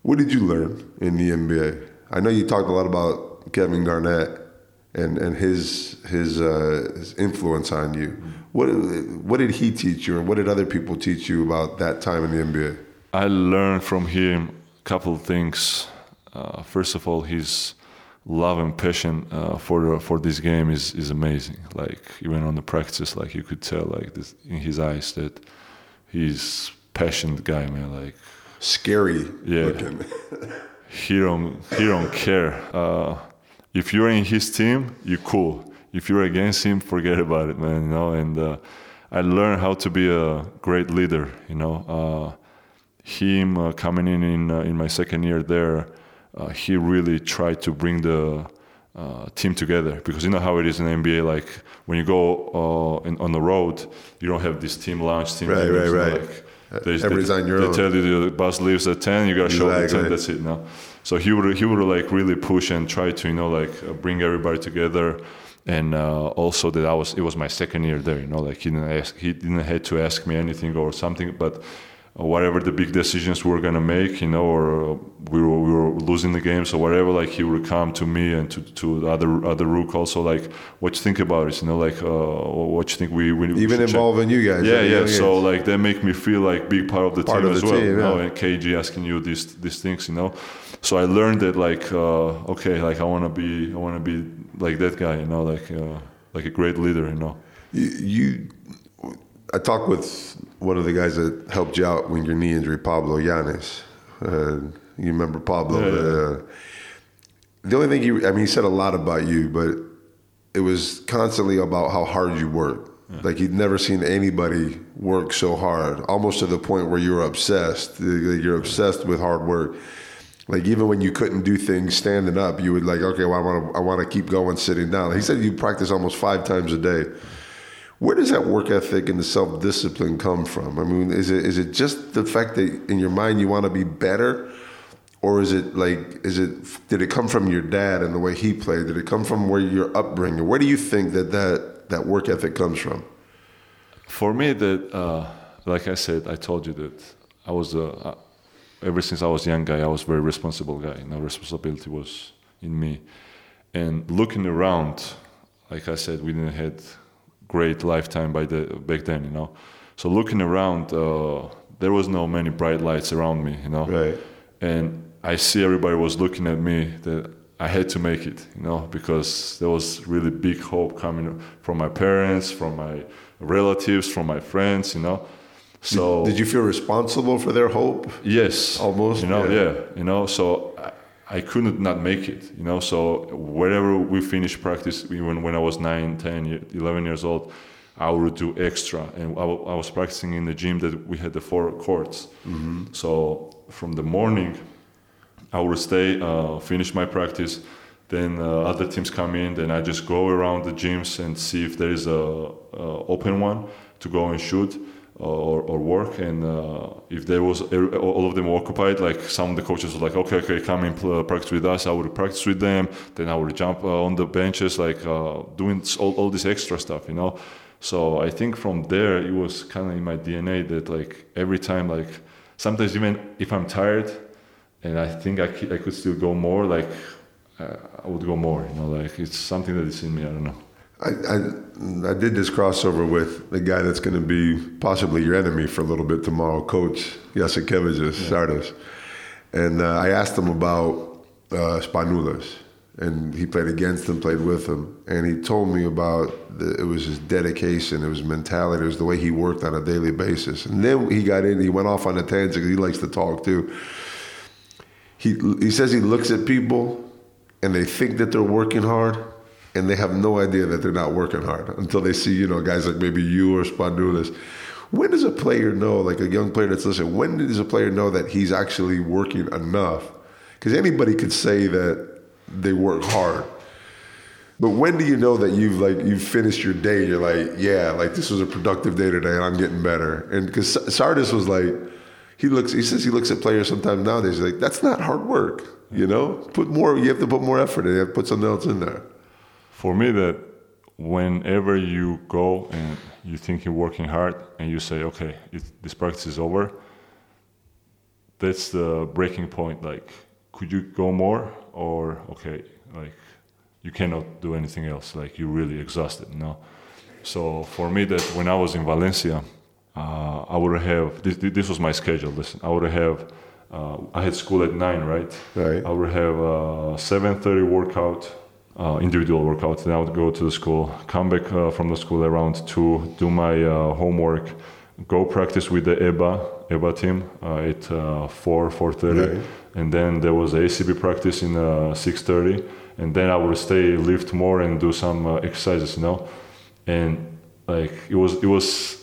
What did you learn in the NBA? I know you talked a lot about Kevin Garnett and his influence on you. What did he teach you, and what did other people teach you about that time in the NBA? I learned from him a couple of things. First of all, his love and passion for this game is amazing. Like even on the practice, like you could tell, like this in his eyes that he's passionate guy, man. Like scary yeah, looking. he don't care. If you're in his team, you're cool. If you're against him, forget about it, man. You know. And I learned how to be a great leader. You know, him coming in my second year there. He really tried to bring the team together, because you know how it is in the NBA. Like when you go on the road, you don't have this team lunch, team right. Like, everybody's on your own. They tell you the bus leaves at 10. You gotta show up at 10. That's it. No, so he would like really push and try to bring everybody together. And also that it was my second year there. You know, like he didn't have to ask me anything or something, but. Whatever the big decisions we were gonna make, you know, or we were losing the games or whatever, like he would come to me and to the other rook also, like, what you think about it, you know, like what you think we even involving you guys. Yeah. So like they make me feel like big part of the team as well. Team, you know, and KG asking you these things, you know. So I learned that like okay, like I wanna be like that guy, you know, like a great leader, you know. I talked with one of the guys that helped you out when your knee injury, Pablo Llanes. You remember Pablo? Yeah. The only thing he said a lot about you, but it was constantly about how hard you work. Yeah. Like he'd never seen anybody work so hard, almost to the point where you were obsessed. You're obsessed with hard work. Like even when you couldn't do things standing up, you would like, okay, well, I want to keep going sitting down. He said you practice almost 5 times a day. Where does that work ethic and the self-discipline come from? I mean, is it just the fact that in your mind you want to be better, or did it come from your dad and the way he played? Did it come from where your upbringing? Where do you think that work ethic comes from? For me, that like I said, I told you that I was ever since I was a young guy, I was a very responsible guy. You know, responsibility was in me, and looking around, like I said, we didn't have great lifetime back then, you know. So looking around, there was no many bright lights around me, you know. Right. And I see everybody was looking at me that I had to make it, you know, because there was really big hope coming from my parents, from my relatives, from my friends, you know. So did you feel responsible for their hope? Yes. Almost. You know, yeah. You know, so I couldn't not make it, you know, so wherever we finished practice, even when I was 9, 10, 11 years old, I would do extra. And I was practicing in the gym that we had the 4 courts. Mm-hmm. So from the morning, I would stay, finish my practice, then other teams come in, then I just go around the gyms and see if there is a open one to go and shoot. Or work, and if there was all of them were occupied, like some of the coaches were like, okay, come and practice with us. I would practice with them, then I would jump on the benches, like doing all this extra stuff, you know. So I think from there it was kind of in my DNA that like every time, like sometimes even if I'm tired and I think I could still go more, like I would go more, you know. Like it's something that is in me. I don't know. I did this crossover with the guy that's going to be possibly your enemy for a little bit tomorrow, Coach Jasikevičius, Sardas. And I asked him about Spanoulis, and he played against him, played with him, and he told me about it was his dedication, it was mentality, it was the way he worked on a daily basis. And then he went off on a tangent, he likes to talk too. He says he looks at people and they think that they're working hard, and they have no idea that they're not working hard until they see, you know, guys like maybe you or Spanoulis. When does a player know, like a young player that's listening, when does a player know that he's actually working enough? Because anybody could say that they work hard. But when do you know that you've finished your day, you're like, yeah, like this was a productive day today and I'm getting better? And because Sardas was like, he says he looks at players sometimes nowadays, he's like, that's not hard work, you know? You have to put more effort in, you have to put something else in there. For me, that whenever you go and you think you're working hard and you say, okay, this practice is over, that's the breaking point. Like, could you go more, or okay, like you cannot do anything else. Like you're really exhausted, you know. So for me, that when I was in Valencia, I would have this was my schedule. Listen, I would have I had school at 9, right? Right. I would have 7:30 workout, individual workout. Then I would go to the school, come back from the school around 2, do my homework, go practice with the EBA team at 4:30, Right. and then there was ACB practice in 6:30, and then I would stay, lift more, and do some exercises, you know. And like it was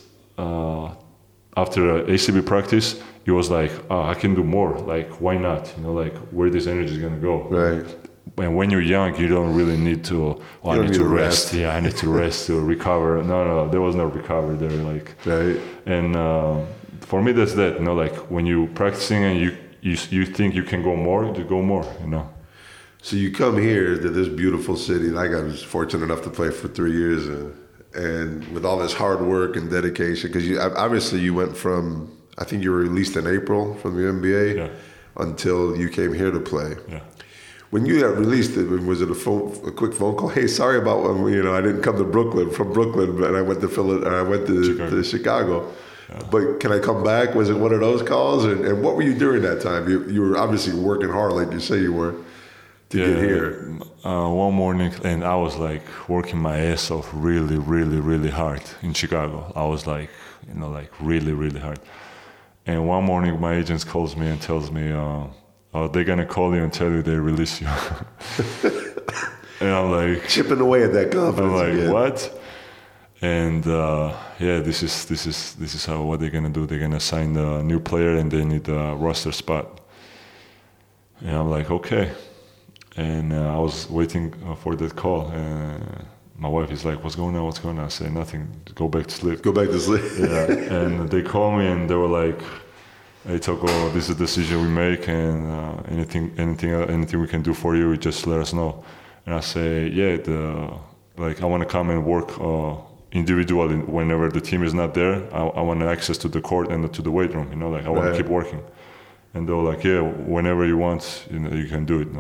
after ACB practice, it was like, oh, I can do more. Like, why not? You know, like where this energy is gonna go. Right. And when you're young, you don't really need to. Oh, I need to rest. Yeah, I need to rest to recover. No, there was no recovery there. Like, Right. and for me, that's that. You know, like when you practicing and you think you can go more, you go more. You know. So you come here to this beautiful city. Like I was fortunate enough to play for 3 years, and with all this hard work and dedication, because obviously you went from, I think you were released in April from the NBA, Yeah. until you came here to play. Yeah. When you got released, was it a quick phone call? Hey, sorry about when I didn't come to from Brooklyn, but I went to to Chicago. Yeah. But can I come back? Was it one of those calls? And what were you doing that time? You were obviously working hard, like you say you were, to get here. One morning, and I was like working my ass off really, really, really hard in Chicago. I was like, like really, really hard. And one morning, my agent calls me and tells me, they're gonna call you and tell you they release you. And I'm like Chipping away at that confidence. I'm like, again. what? And this is what they're gonna do. They're gonna sign a new player, and they need a roster spot. And I'm like, okay. And I was waiting for that call. And my wife is like, what's going on? What's going on? I say, nothing. Go back to sleep. Go back to sleep. Yeah. And they call me, and they were like, hey, Toko, this is the decision we make, and anything we can do for you, just let us know. And I say, yeah, I want to come and work individually whenever the team is not there. I want access to the court and to the weight room. I want to keep working. And they were like, yeah, whenever you want, you can do it.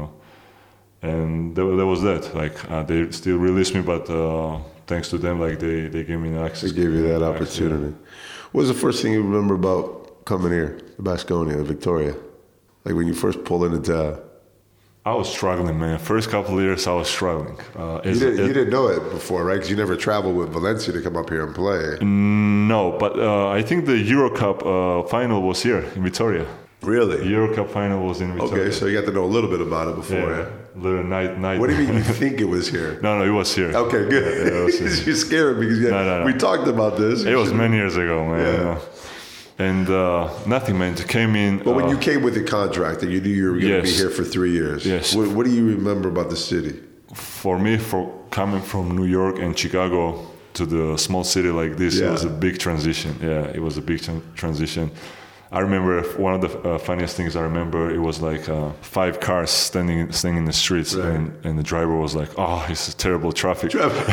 And there was that. They still released me, but thanks to them, they gave me access. They gave you that opportunity. What was the first thing you remember about coming here, Basconia, Victoria? Like when you first pulled into town? I was struggling, man. First couple of years, I was struggling. You didn't know it before, right? Because you never traveled with Valencia to come up here and play. No, but I think the Euro Cup final was here in Victoria. Really? The Euro Cup final was in Victoria. Okay, so you got to know a little bit about it before. Yeah, little night. What do you mean you think it was here? No, it was here. Okay, good. Yeah, it was here. You're scared because No. we talked about this. It was many years ago, man. Yeah. And nothing, man. It came in. But when you came with the contract and you knew you were going to be here for 3 years, yes. What do you remember about the city? For me, coming from New York and Chicago to the small city like this, It was a big transition. Yeah, it was a big transition. I remember one of the funniest things I remember, it was like 5 cars staying in the streets, right. and the driver was like, oh, it's a terrible traffic.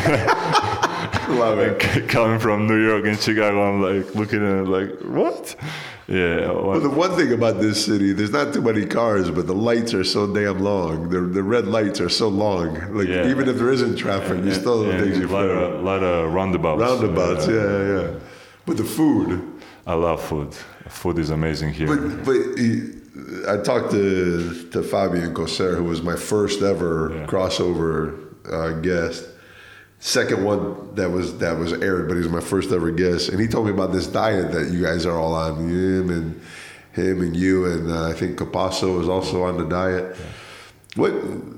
Love it. Coming from New York and Chicago, I'm like looking at it like, what? Yeah. Well, the one thing about this city, there's not too many cars, but the lights are so damn long. The red lights are so long. Even if there isn't traffic, you still have things you follow. A lot of roundabouts. Roundabouts, yeah. But the food. I love food. Food is amazing here. But I talked to Fabian Coser, who was my first ever crossover guest. Second one that was aired, but he was my first ever guest, and he told me about this diet that you guys are all on. Him and you, and I think Capasso is also on the diet. What?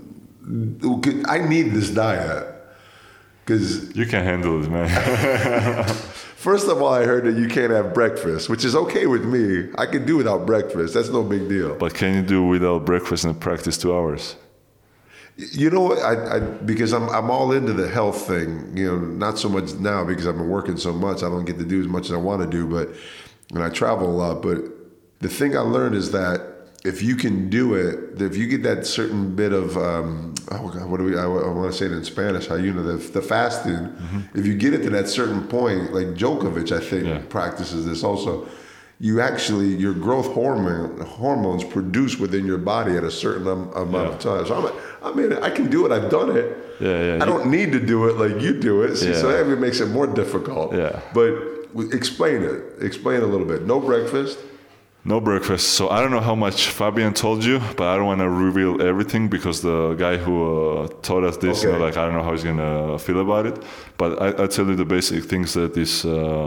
I need this diet because you can handle it, man. First of all, I heard that you can't have breakfast, which is okay with me. I can do without breakfast. That's no big deal. But can you do without breakfast and practice 2 hours? You know what? I because I'm all into the health thing. Not so much now because I've been working so much. I don't get to do as much as I want to do, and I travel a lot. But the thing I learned is that if you can do it, if you get that certain bit of I want to say it in Spanish, the fasting. Mm-hmm. If you get it to that certain point, like Djokovic, I think practices this also. your growth hormones produce within your body at a certain amount of time. So I can do it. I've done it. Yeah. I don't need to do it like you do it. See, so that makes it more difficult. Yeah. But explain it. Explain a little bit. No breakfast. No breakfast. So I don't know how much Fabian told you, but I don't want to reveal everything because the guy who taught us this, I don't know how he's gonna feel about it. But I tell you the basic things that is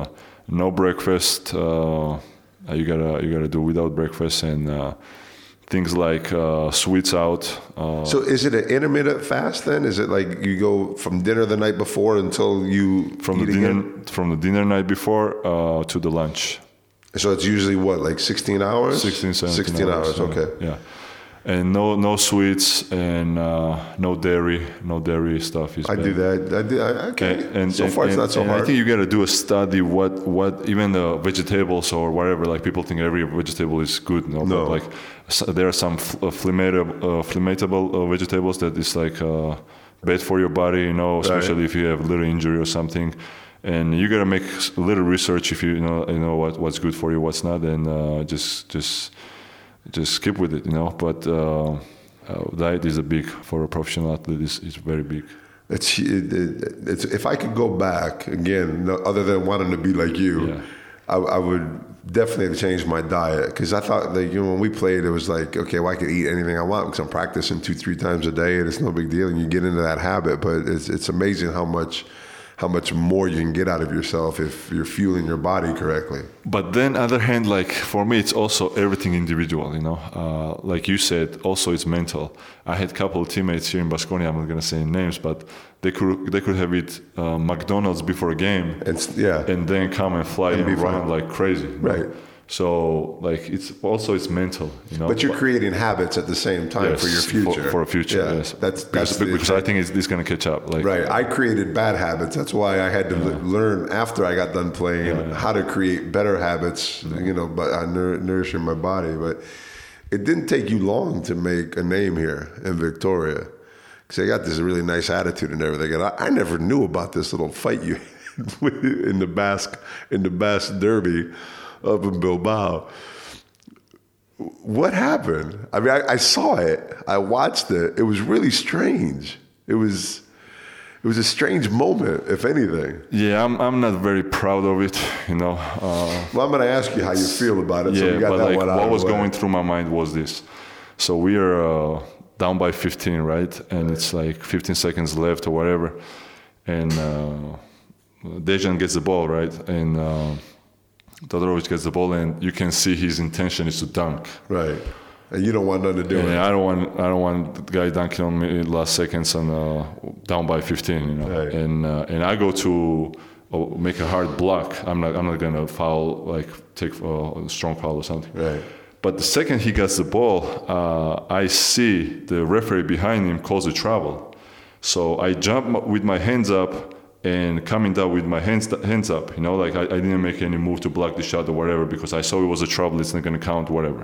no breakfast. You gotta do without breakfast, and things like sweets out. So is it an intermittent fast then? Is it like you go from dinner the night before until you from the dinner night before to the lunch? So it's usually what, like 16 hours? 16 hours, okay. Yeah. And no sweets and no dairy stuff. I do that. Okay. And so far it's not so hard. I think you got to do a study what even the vegetables or whatever. Like people think every vegetable is good. No. But like there are some flammable vegetables that is like bad for your body. Especially if you have a little injury or something. And you gotta make a little research if you know what's good for you, what's not, and just keep with it, But diet is for a professional athlete. It's very big. It's if I could go back again, other than wanting to be like you, I would definitely change my diet because I thought that when we played, it was like, okay, well, I could eat anything I want because I'm practicing 2-3 times a day, and it's no big deal, and you get into that habit. But it's amazing how much more you can get out of yourself if you're fueling your body correctly. But then, other hand, like for me, it's also everything individual. Like you said, also it's mental. I had a couple of teammates here in Baskonia. I'm not gonna say names, but they could have eat McDonald's before a game, and then come and fly and run like crazy. Right. So like it's mental, But you're creating habits at the same time for your future. For a future, yeah. Yes. That's because I think it's going to catch up. Right. I created bad habits. That's why I had to learn after I got done playing how to create better habits. By nourishing my body. But it didn't take you long to make a name here in Victoria, because I got this really nice attitude and everything. And I never knew about this little fight you had in the Basque Derby up in Bilbao. What happened? I mean, I saw it. I watched it. It was really strange. It was a strange moment, if anything. Yeah, I'm not very proud of it, Well, I'm going to ask you how you feel about it. Yeah, so we got but that one out what was of the way. going through my mind was this. So we are down by 15, right? And it's like 15 seconds left or whatever. And Dejan gets the ball, right? And Todorovic gets the ball, and you can see his intention is to dunk. Right, and you don't want nothing to do with it. I don't want the guy dunking on me last seconds and down by 15. Right. And I go to make a hard block. I'm not gonna foul, like take a strong foul or something. Right. But the second he gets the ball, I see the referee behind him cause a trouble. So I jump with my hands up and coming down with my hands up, like I didn't make any move to block the shot or whatever because I saw it was a trouble, it's not going to count, whatever.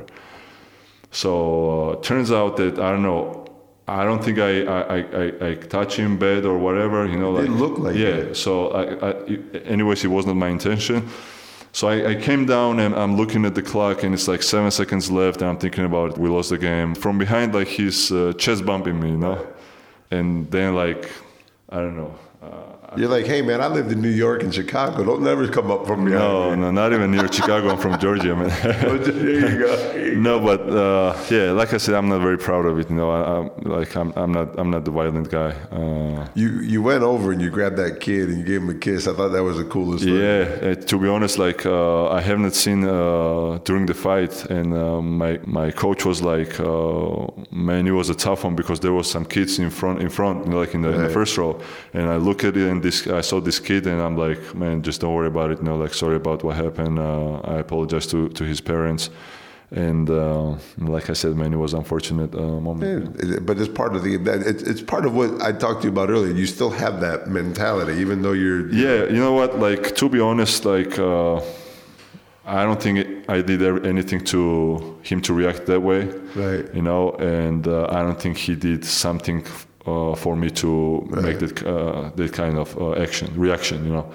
So turns out that, I don't know, I don't think I touch him bad or whatever, It didn't look like it. So anyways, it wasn't my intention. So I came down and I'm looking at the clock and it's like 7 seconds left and I'm thinking about we lost the game. From behind, like he's chest bumping me, And then like, I don't know. You're like, hey man, I lived in New York and Chicago. Don't never come up from behind. No, not even near Chicago. I'm from Georgia, man. There you go. No, but like I said, I'm not very proud of it. I'm not the violent guy. You went over and you grabbed that kid and you gave him a kiss. I thought that was the coolest thing. Yeah, to be honest, like I haven't seen during the fight, and my coach was like, man, it was a tough one because there was some kids in front, like in the first row, and I look at it and I saw this kid and I'm like, man, just don't worry about it. Like, sorry about what happened. I apologize to his parents. And like I said, man, it was an unfortunate moment. Yeah, but it's part of it's part of what I talked to you about earlier. You still have that mentality, even though you're. Yeah, you know what? Like, to be honest, like I don't think I did anything to him to react that way. Right. And I don't think he did something for me to make that kind of reaction.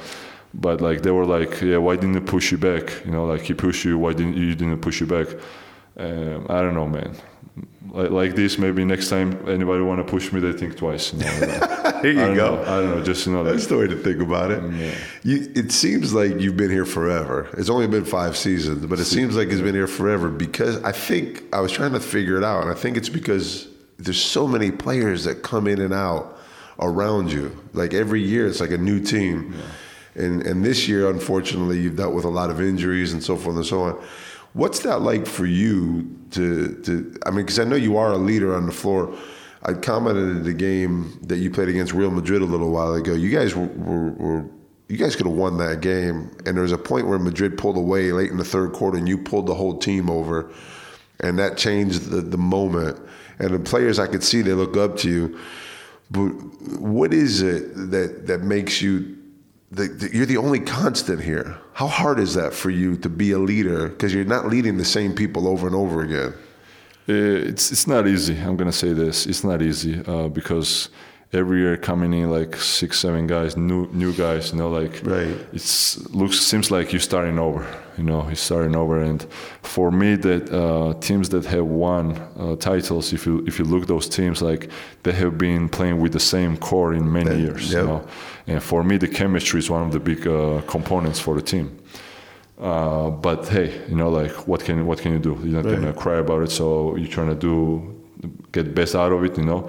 But like they were like, yeah, why didn't he push you back? You know, like he pushed you, why didn't you push you back? I don't know, man. Like this, maybe next time anybody want to push me, they think twice. You know? Here you go. I don't know. Just that's the way to think about it. Yeah. It seems like you've been here forever. It's only been 5 seasons, but it seems like it's been here forever because I think I was trying to figure it out, and I think it's because there's so many players that come in and out around you. Like every year, it's like a new team. Yeah. And this year, unfortunately, you've dealt with a lot of injuries and so forth and so on. What's that like for you to I mean, because I know you are a leader on the floor. I commented in the game that you played against Real Madrid a little while ago. You guys you guys could have won that game. And there was a point where Madrid pulled away late in the third quarter and you pulled the whole team over. And that changed the moment. And the players, I could see, they look up to you. But what is it that makes you you're the only constant here? How hard is that for you to be a leader? Because you're not leading the same people over and over again. It's not easy. I'm gonna say this. It's not easy because every year coming in like 6-7 guys, new guys. You know, like right. Seems like you're starting over. You know, you're starting over. And for me, that teams that have won titles, if you look those teams, like they have been playing with the same core in many years. Yep. You know, and for me, the chemistry is one of the big components for the team. But hey, you know, like what can you do? You're not gonna cry about it. So you're trying to get the best out of it, you know,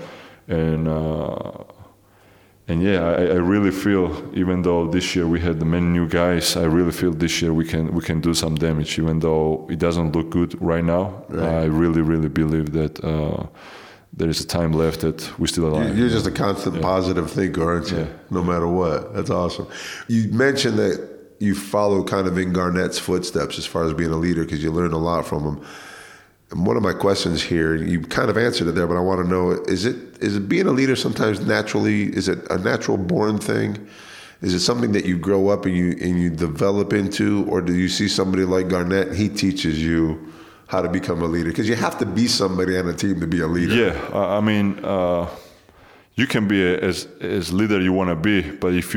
and yeah, I really feel, even though this year we had many new guys, I really feel this year we can do some damage, even though it doesn't look good right now. Right. I really believe that there is a time left that we're still alive. You're just a constant positive thinker, aren't you? Yeah. No matter what. That's awesome. You mentioned that you follow kind of in Garnett's footsteps as far as being a leader because you learned a lot from him. And one of my questions here, you kind of answered it there, but I want to know, is it being a leader sometimes naturally, is it a natural born thing? Is it something that you grow up and you develop into, or do you see somebody like Garnett and he teaches you how to become a leader? Because you have to be somebody on a team to be a leader. Yeah, I mean, you can be as leader you want to be, but if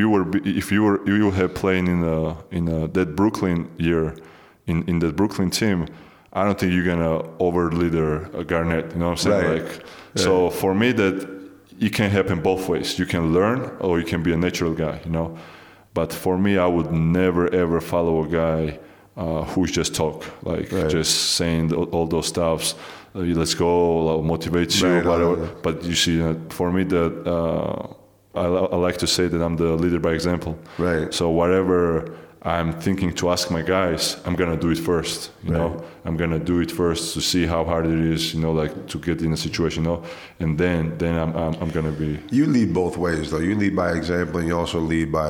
you have played in that Brooklyn year, in that Brooklyn team, I don't think you're gonna over leader Garnett. You know what I'm saying? Right. Like, so for me, that it can happen both ways. You can learn, or you can be a natural guy. You know, but for me, I would never ever follow a guy who's just talk, like just saying all those stuffs. Let's go, motivates you, whatever. But you see, for me, that I like to say that I'm the leader by example. Right. So whatever I'm thinking to ask my guys, I'm gonna do it first. You know, I'm gonna do it first to see how hard it is. You know, like to get in a situation. You know, and then I'm gonna be. You lead both ways, though. You lead by example, and you also lead by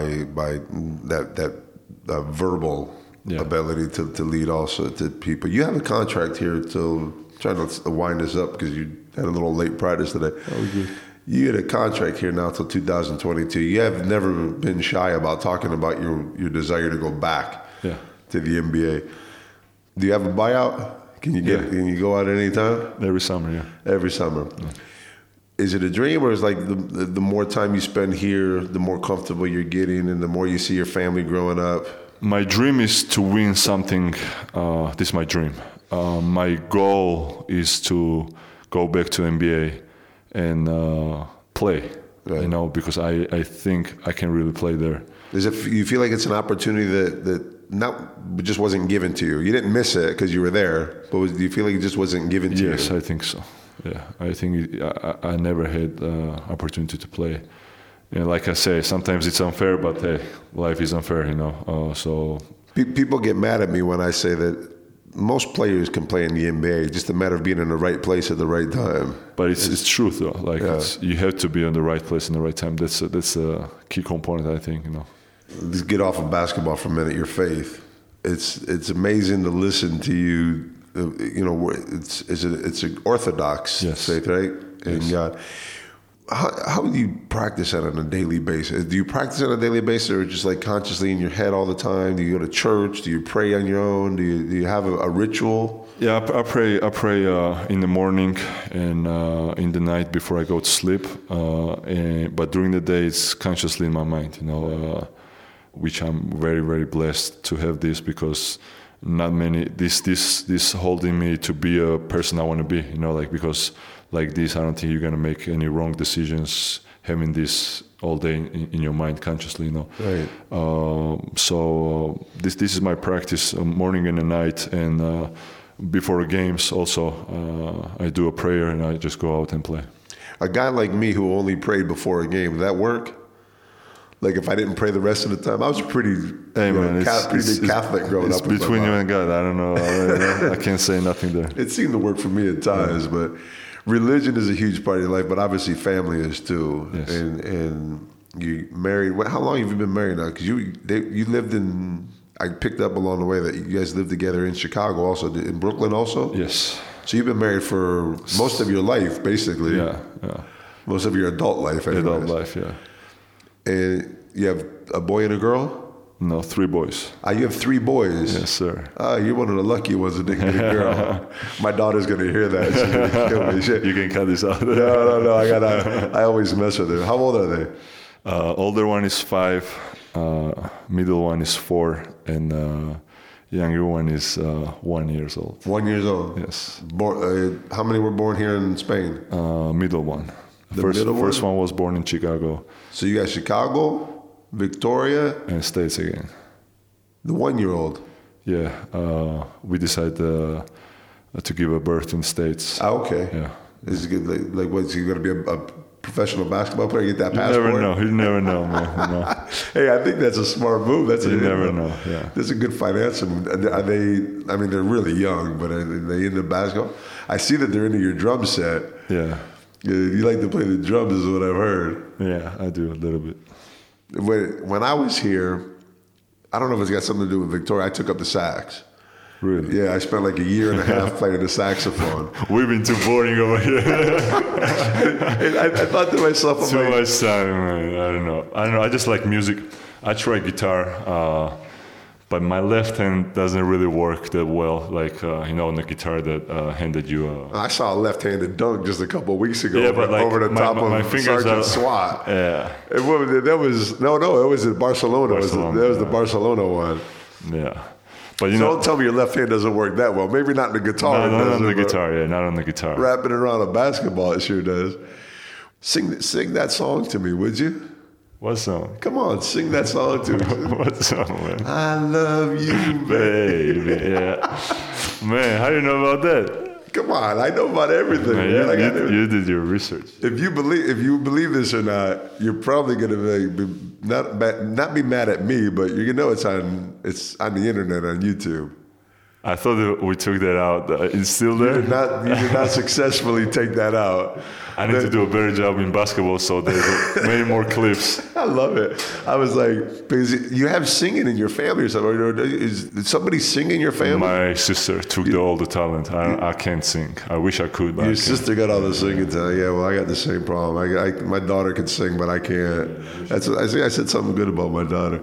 that verbal ability to lead also to people. You have a contract here till. Trying to wind this up because you had a little late practice today. Oh, good. You had a contract here now till 2022. You have never been shy about talking about your desire to go back to the NBA. Do you have a buyout? Can you go out at any time? Every summer, yeah. Every summer. Yeah. Is it a dream, or is like the more time you spend here, the more comfortable you're getting, and the more you see your family growing up? My dream is to win something. This is my dream. My goal is to go back to NBA and play, you know, because I think I can really play there. You feel like it's an opportunity that just wasn't given to you? You didn't miss it because you were there, but do you feel like it just wasn't given to you? Yes, I think so. Yeah, I think I never had opportunity to play. You know, like I say, sometimes it's unfair, but hey, life is unfair, you know. So people get mad at me when I say that. Most players can play in the NBA. It's just a matter of being in the right place at the right time. But it's true though. Like you have to be in the right place in the right time. That's a key component, I think. You know. Let's get off of basketball for a minute. Your faith. It's amazing to listen to you. You know, it's an Orthodox faith, right? In God. How do you practice that on a daily basis? Do you practice on a daily basis, or just like consciously in your head all the time? Do you go to church? Do you pray on your own? Do you have a ritual? Yeah, I pray in the morning and in the night before I go to sleep. But during the day, it's consciously in my mind. You know, which I'm very, very blessed to have this, because not many, this holding me to be a person I want to be, like, because like this, I don't think you're going to make any wrong decisions having this all day in your mind consciously, Right. So this is my practice, morning and a night, and before games also, I do a prayer and I just go out and play. A guy like me who only prayed before a game, would that work? Like if I didn't pray the rest of the time, I was pretty big Catholic growing up. It's between you and God. I don't know. I can't say nothing there. It seemed to work for me at times, but religion is a huge part of your life, but obviously family is too. Yes. And you married. How long have you been married now? Because you lived in. I picked up along the way that you guys lived together in Chicago, also in Brooklyn, also. Yes. So you've been married for most of your life, basically. Yeah. Most of your adult life, anyways. Adult life, yeah. And you have a boy and a girl? No, 3 boys. You have 3 boys? Yes, sir. You're one of the lucky ones that didn't get a girl. My daughter's going to hear that. She's gonna kill me. Shit. You can cut this out. No. I always mess with her. How old are they? Older one is 5, middle one is 4, and younger one is 1 year old. 1 year old? Yes. How many were born here in Spain? Middle one. The first one was born in Chicago. So you got Chicago, Victoria, and States again. The 1 year old. Yeah, we decided to give a birth in the States. Okay. Yeah. Is it good? Like what's he going to be a professional basketball player? Get that passport? You never know, man. No. Hey, I think that's a smart move. You never know. Yeah. That's a good financial move. Are they? I mean, they're really young, but are they into basketball? I see that they're into your drum set. Yeah. You like to play the drums, is what I've heard. Yeah, I do a little bit. When I was here, I don't know if it's got something to do with Victoria. I took up the sax. Really? Yeah, I spent like a year and a half playing the saxophone. We've been too boring over here. And I thought to myself, too much time, man. I don't know. I just like music. I try guitar, but my left hand doesn't really work that well. Like on the guitar that handed you. I saw a left-handed dunk just a couple of weeks ago over the top my of fingers Sergeant Swat. Yeah. It was in Barcelona. That was the Barcelona one. Yeah. But don't tell me your left hand doesn't work that well. Maybe not the guitar. Not on the guitar. Yeah, not on the guitar. Wrapping around a basketball, it sure does. Sing that song to me, would you? What song? Come on, sing that song to me. What song, man? I love you, baby. Yeah. Man, how do you know about that? Come on, I know about everything. Man. You did your research. If you believe this or not, you're probably gonna not be mad at me, but you know it's on the internet on YouTube. I thought that we took that out. It's still there? You did not successfully take that out. I need to do a better job in basketball, so there's many more clips. I love it. I was like, because you have singing in your family or something. Is somebody sing in your family? My sister took all the talent. I can't sing. I wish I could, but your sister got all the singing talent. Yeah, well, I got the same problem. My daughter can sing, but I can't. I think I said something good about my daughter.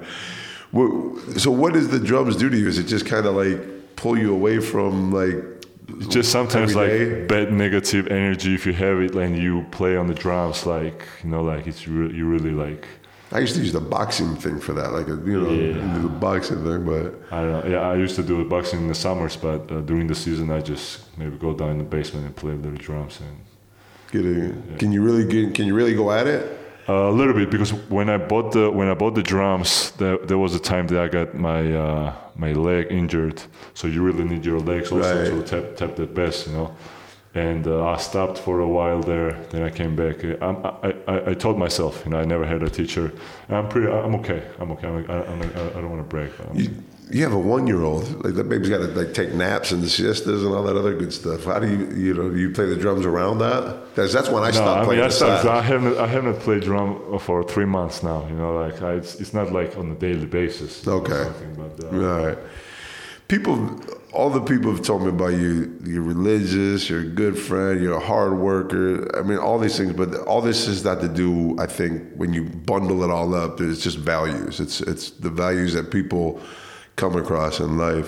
So what does the drums do to you? Is it just kind of like pull you away from like just sometimes like bad negative energy if you have it and you play on the drums like it's you really like. I used to use the boxing thing for that, like the boxing thing, but I don't know. Yeah, I used to do boxing in the summers, but during the season I just maybe go down in the basement and play little drums and Can you really go at it? A little bit, because when I bought the drums, there was a time that I got my leg injured. So you really need your legs also to tap that bass, And I stopped for a while there. Then I came back. I told myself, I never had a teacher. I'm okay. I don't want to break. You have a 1 year old. Like that baby's got to like take naps and the siestas and all that other good stuff. How do you play the drums around that? That's when I stopped playing. I haven't played drum for 3 months now. It's not like on a daily basis. Okay. All right. All the people have told me about you. You're religious. You're a good friend. You're a hard worker. I mean, all these things. But all this has got to do, I think, when you bundle it all up, it's just values. It's the values that people come across in life.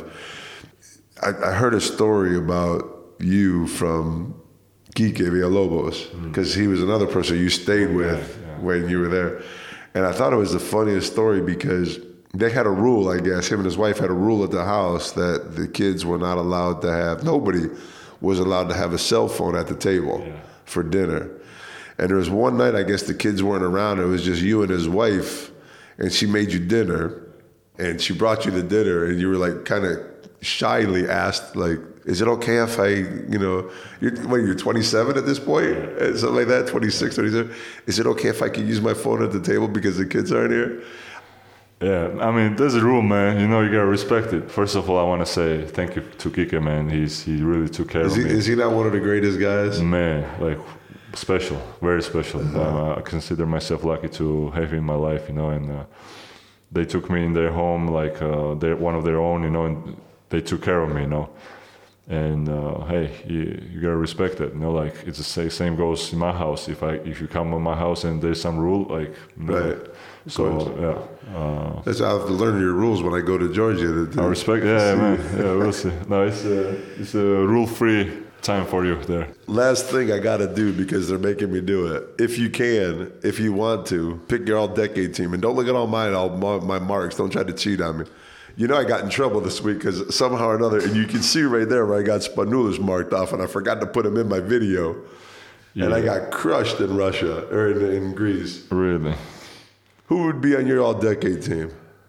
I heard a story about you from Quique Villalobos, because he was another person you stayed with when you were there. And I thought it was the funniest story because they had a rule, I guess. Him and his wife had a rule at the house that the kids were not allowed to have, nobody was allowed to have a cell phone at the table for dinner. And there was one night, I guess the kids weren't around. It was just you and his wife, and she made you dinner, and she brought you to dinner, and you were like kind of shyly asked, like, is it okay if I, you're 27 at this point? Something like that, 26, 27. Is it okay if I can use my phone at the table because the kids aren't here? Yeah, I mean, there's a rule, man. You gotta respect it. First of all, I want to say thank you to Kike, man. He really took care of me. Is he not one of the greatest guys? Man, like, special, very special. I consider myself lucky to have him in my life, and they took me in their home like they're one of their own, and they took care of me, And hey, you gotta respect it, like it's the same goes in my house. If you come to my house and there's some rule, like right. So yeah, that's how I have to learn your rules when I go to Georgia. I respect, man. Yeah, we'll see. No, it's a rule-free time for you there. Last thing I gotta do because they're making me do it. If you can, if you want to, pick your all-decade team and don't look at all my marks. Don't try to cheat on me. I got in trouble this week because somehow or another, and you can see right there where I got Spanoulis marked off, and I forgot to put him in my video, and I got crushed in Russia or in Greece. Really? Who would be on your all-decade team?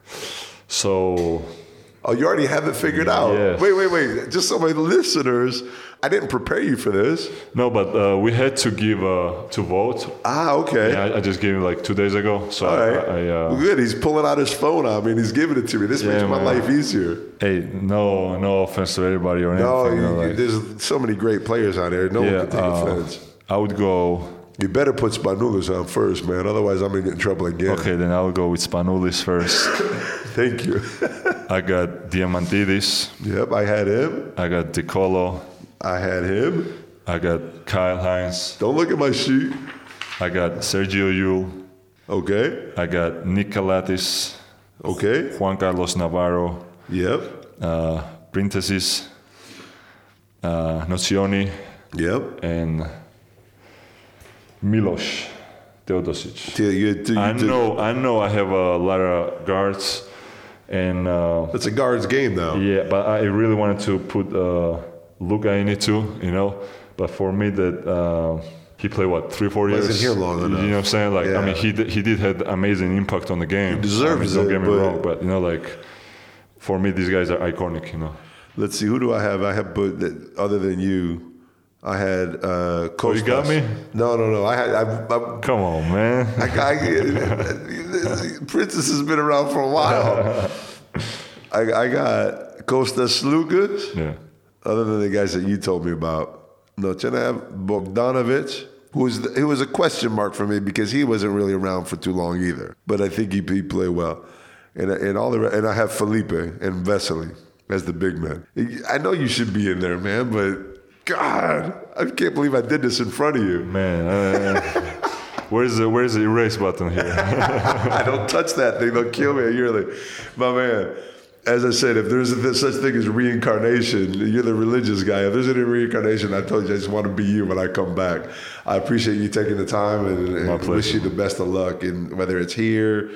So. Oh, you already have it figured out? Yes. Wait. Just so my listeners, I didn't prepare you for this. No, but we had to give to vote. Okay. Yeah, I just gave it like 2 days ago. So all right. Well, good. He's pulling out his phone on me and he's giving it to me. This makes my life easier. Hey, no offense to everybody or anything. No, there's so many great players out there. No one can take offense. I would go. You better put Spanoulis on first, man. Otherwise, I'm going to get in trouble again. Okay, then I'll go with Spanoulis first. Thank you. I got Diamantidis. Yep, I had him. I got De Colo. I had him. I got Kyle Hines. Don't look at my sheet. I got Sergio Yul. Okay. I got Nick Calatis. Okay. Juan Carlos Navarro. Yep. Príntesis. Nocioni. Yep. And Milos Teodosic. I know I have a lot of guards, and it's a guards game though. Yeah, but I really wanted to put Luka in it too, But for me, that he played 3-4 years. Wasn't here long enough. You know what I'm saying? Like, yeah. I mean, he did have amazing impact on the game. He deserves Don't get me wrong, but for me, these guys are iconic. Let's see, who do I have? I have put other than you. I had Kostas. You got me? No. Come on, man. Princess has been around for a while. I got Kostas Slukas. Yeah. Other than the guys that you told me about. No, then I have Bogdanovic, who was a question mark for me because he wasn't really around for too long either. But I think he played well. And I have Felipe and Vesely as the big men. I know you should be in there, man, but God, I can't believe I did this in front of you. Man, where's the erase button here? I don't touch that thing. They'll kill me. You're like, my man, as I said, if there's such thing as reincarnation, you're the religious guy. If there's any reincarnation, I told you I just want to be you when I come back. I appreciate you taking the time and wish you the best of luck. And whether it's here,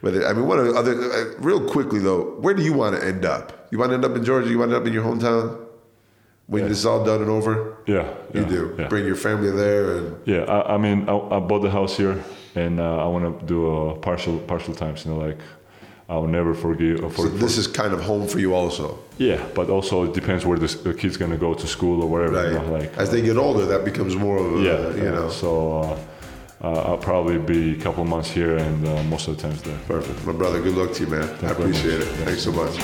real quickly though, where do you want to end up? You want to end up in Georgia? You want to end up in your hometown? When this is all done and over? Yeah. You do? Yeah. Bring your family there? And yeah, I bought the house here, and I want to do partial times, I'll never forgive. So this is kind of home for you also? Yeah, but also it depends where the kid's going to go to school or whatever. Right. As they get older, that becomes more of a, So I'll probably be a couple months here and most of the times there. Perfect. My brother, good luck to you, man. I appreciate it. Thanks so much.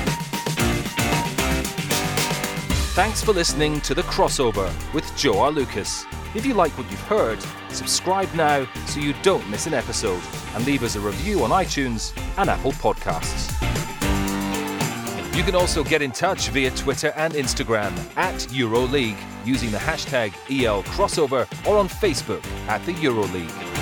Thanks for listening to The Crossover with Joe R. Lucas. If you like what you've heard, subscribe now so you don't miss an episode, and leave us a review on iTunes and Apple Podcasts. You can also get in touch via Twitter and Instagram at EuroLeague using the hashtag ELCrossover or on Facebook at the EuroLeague.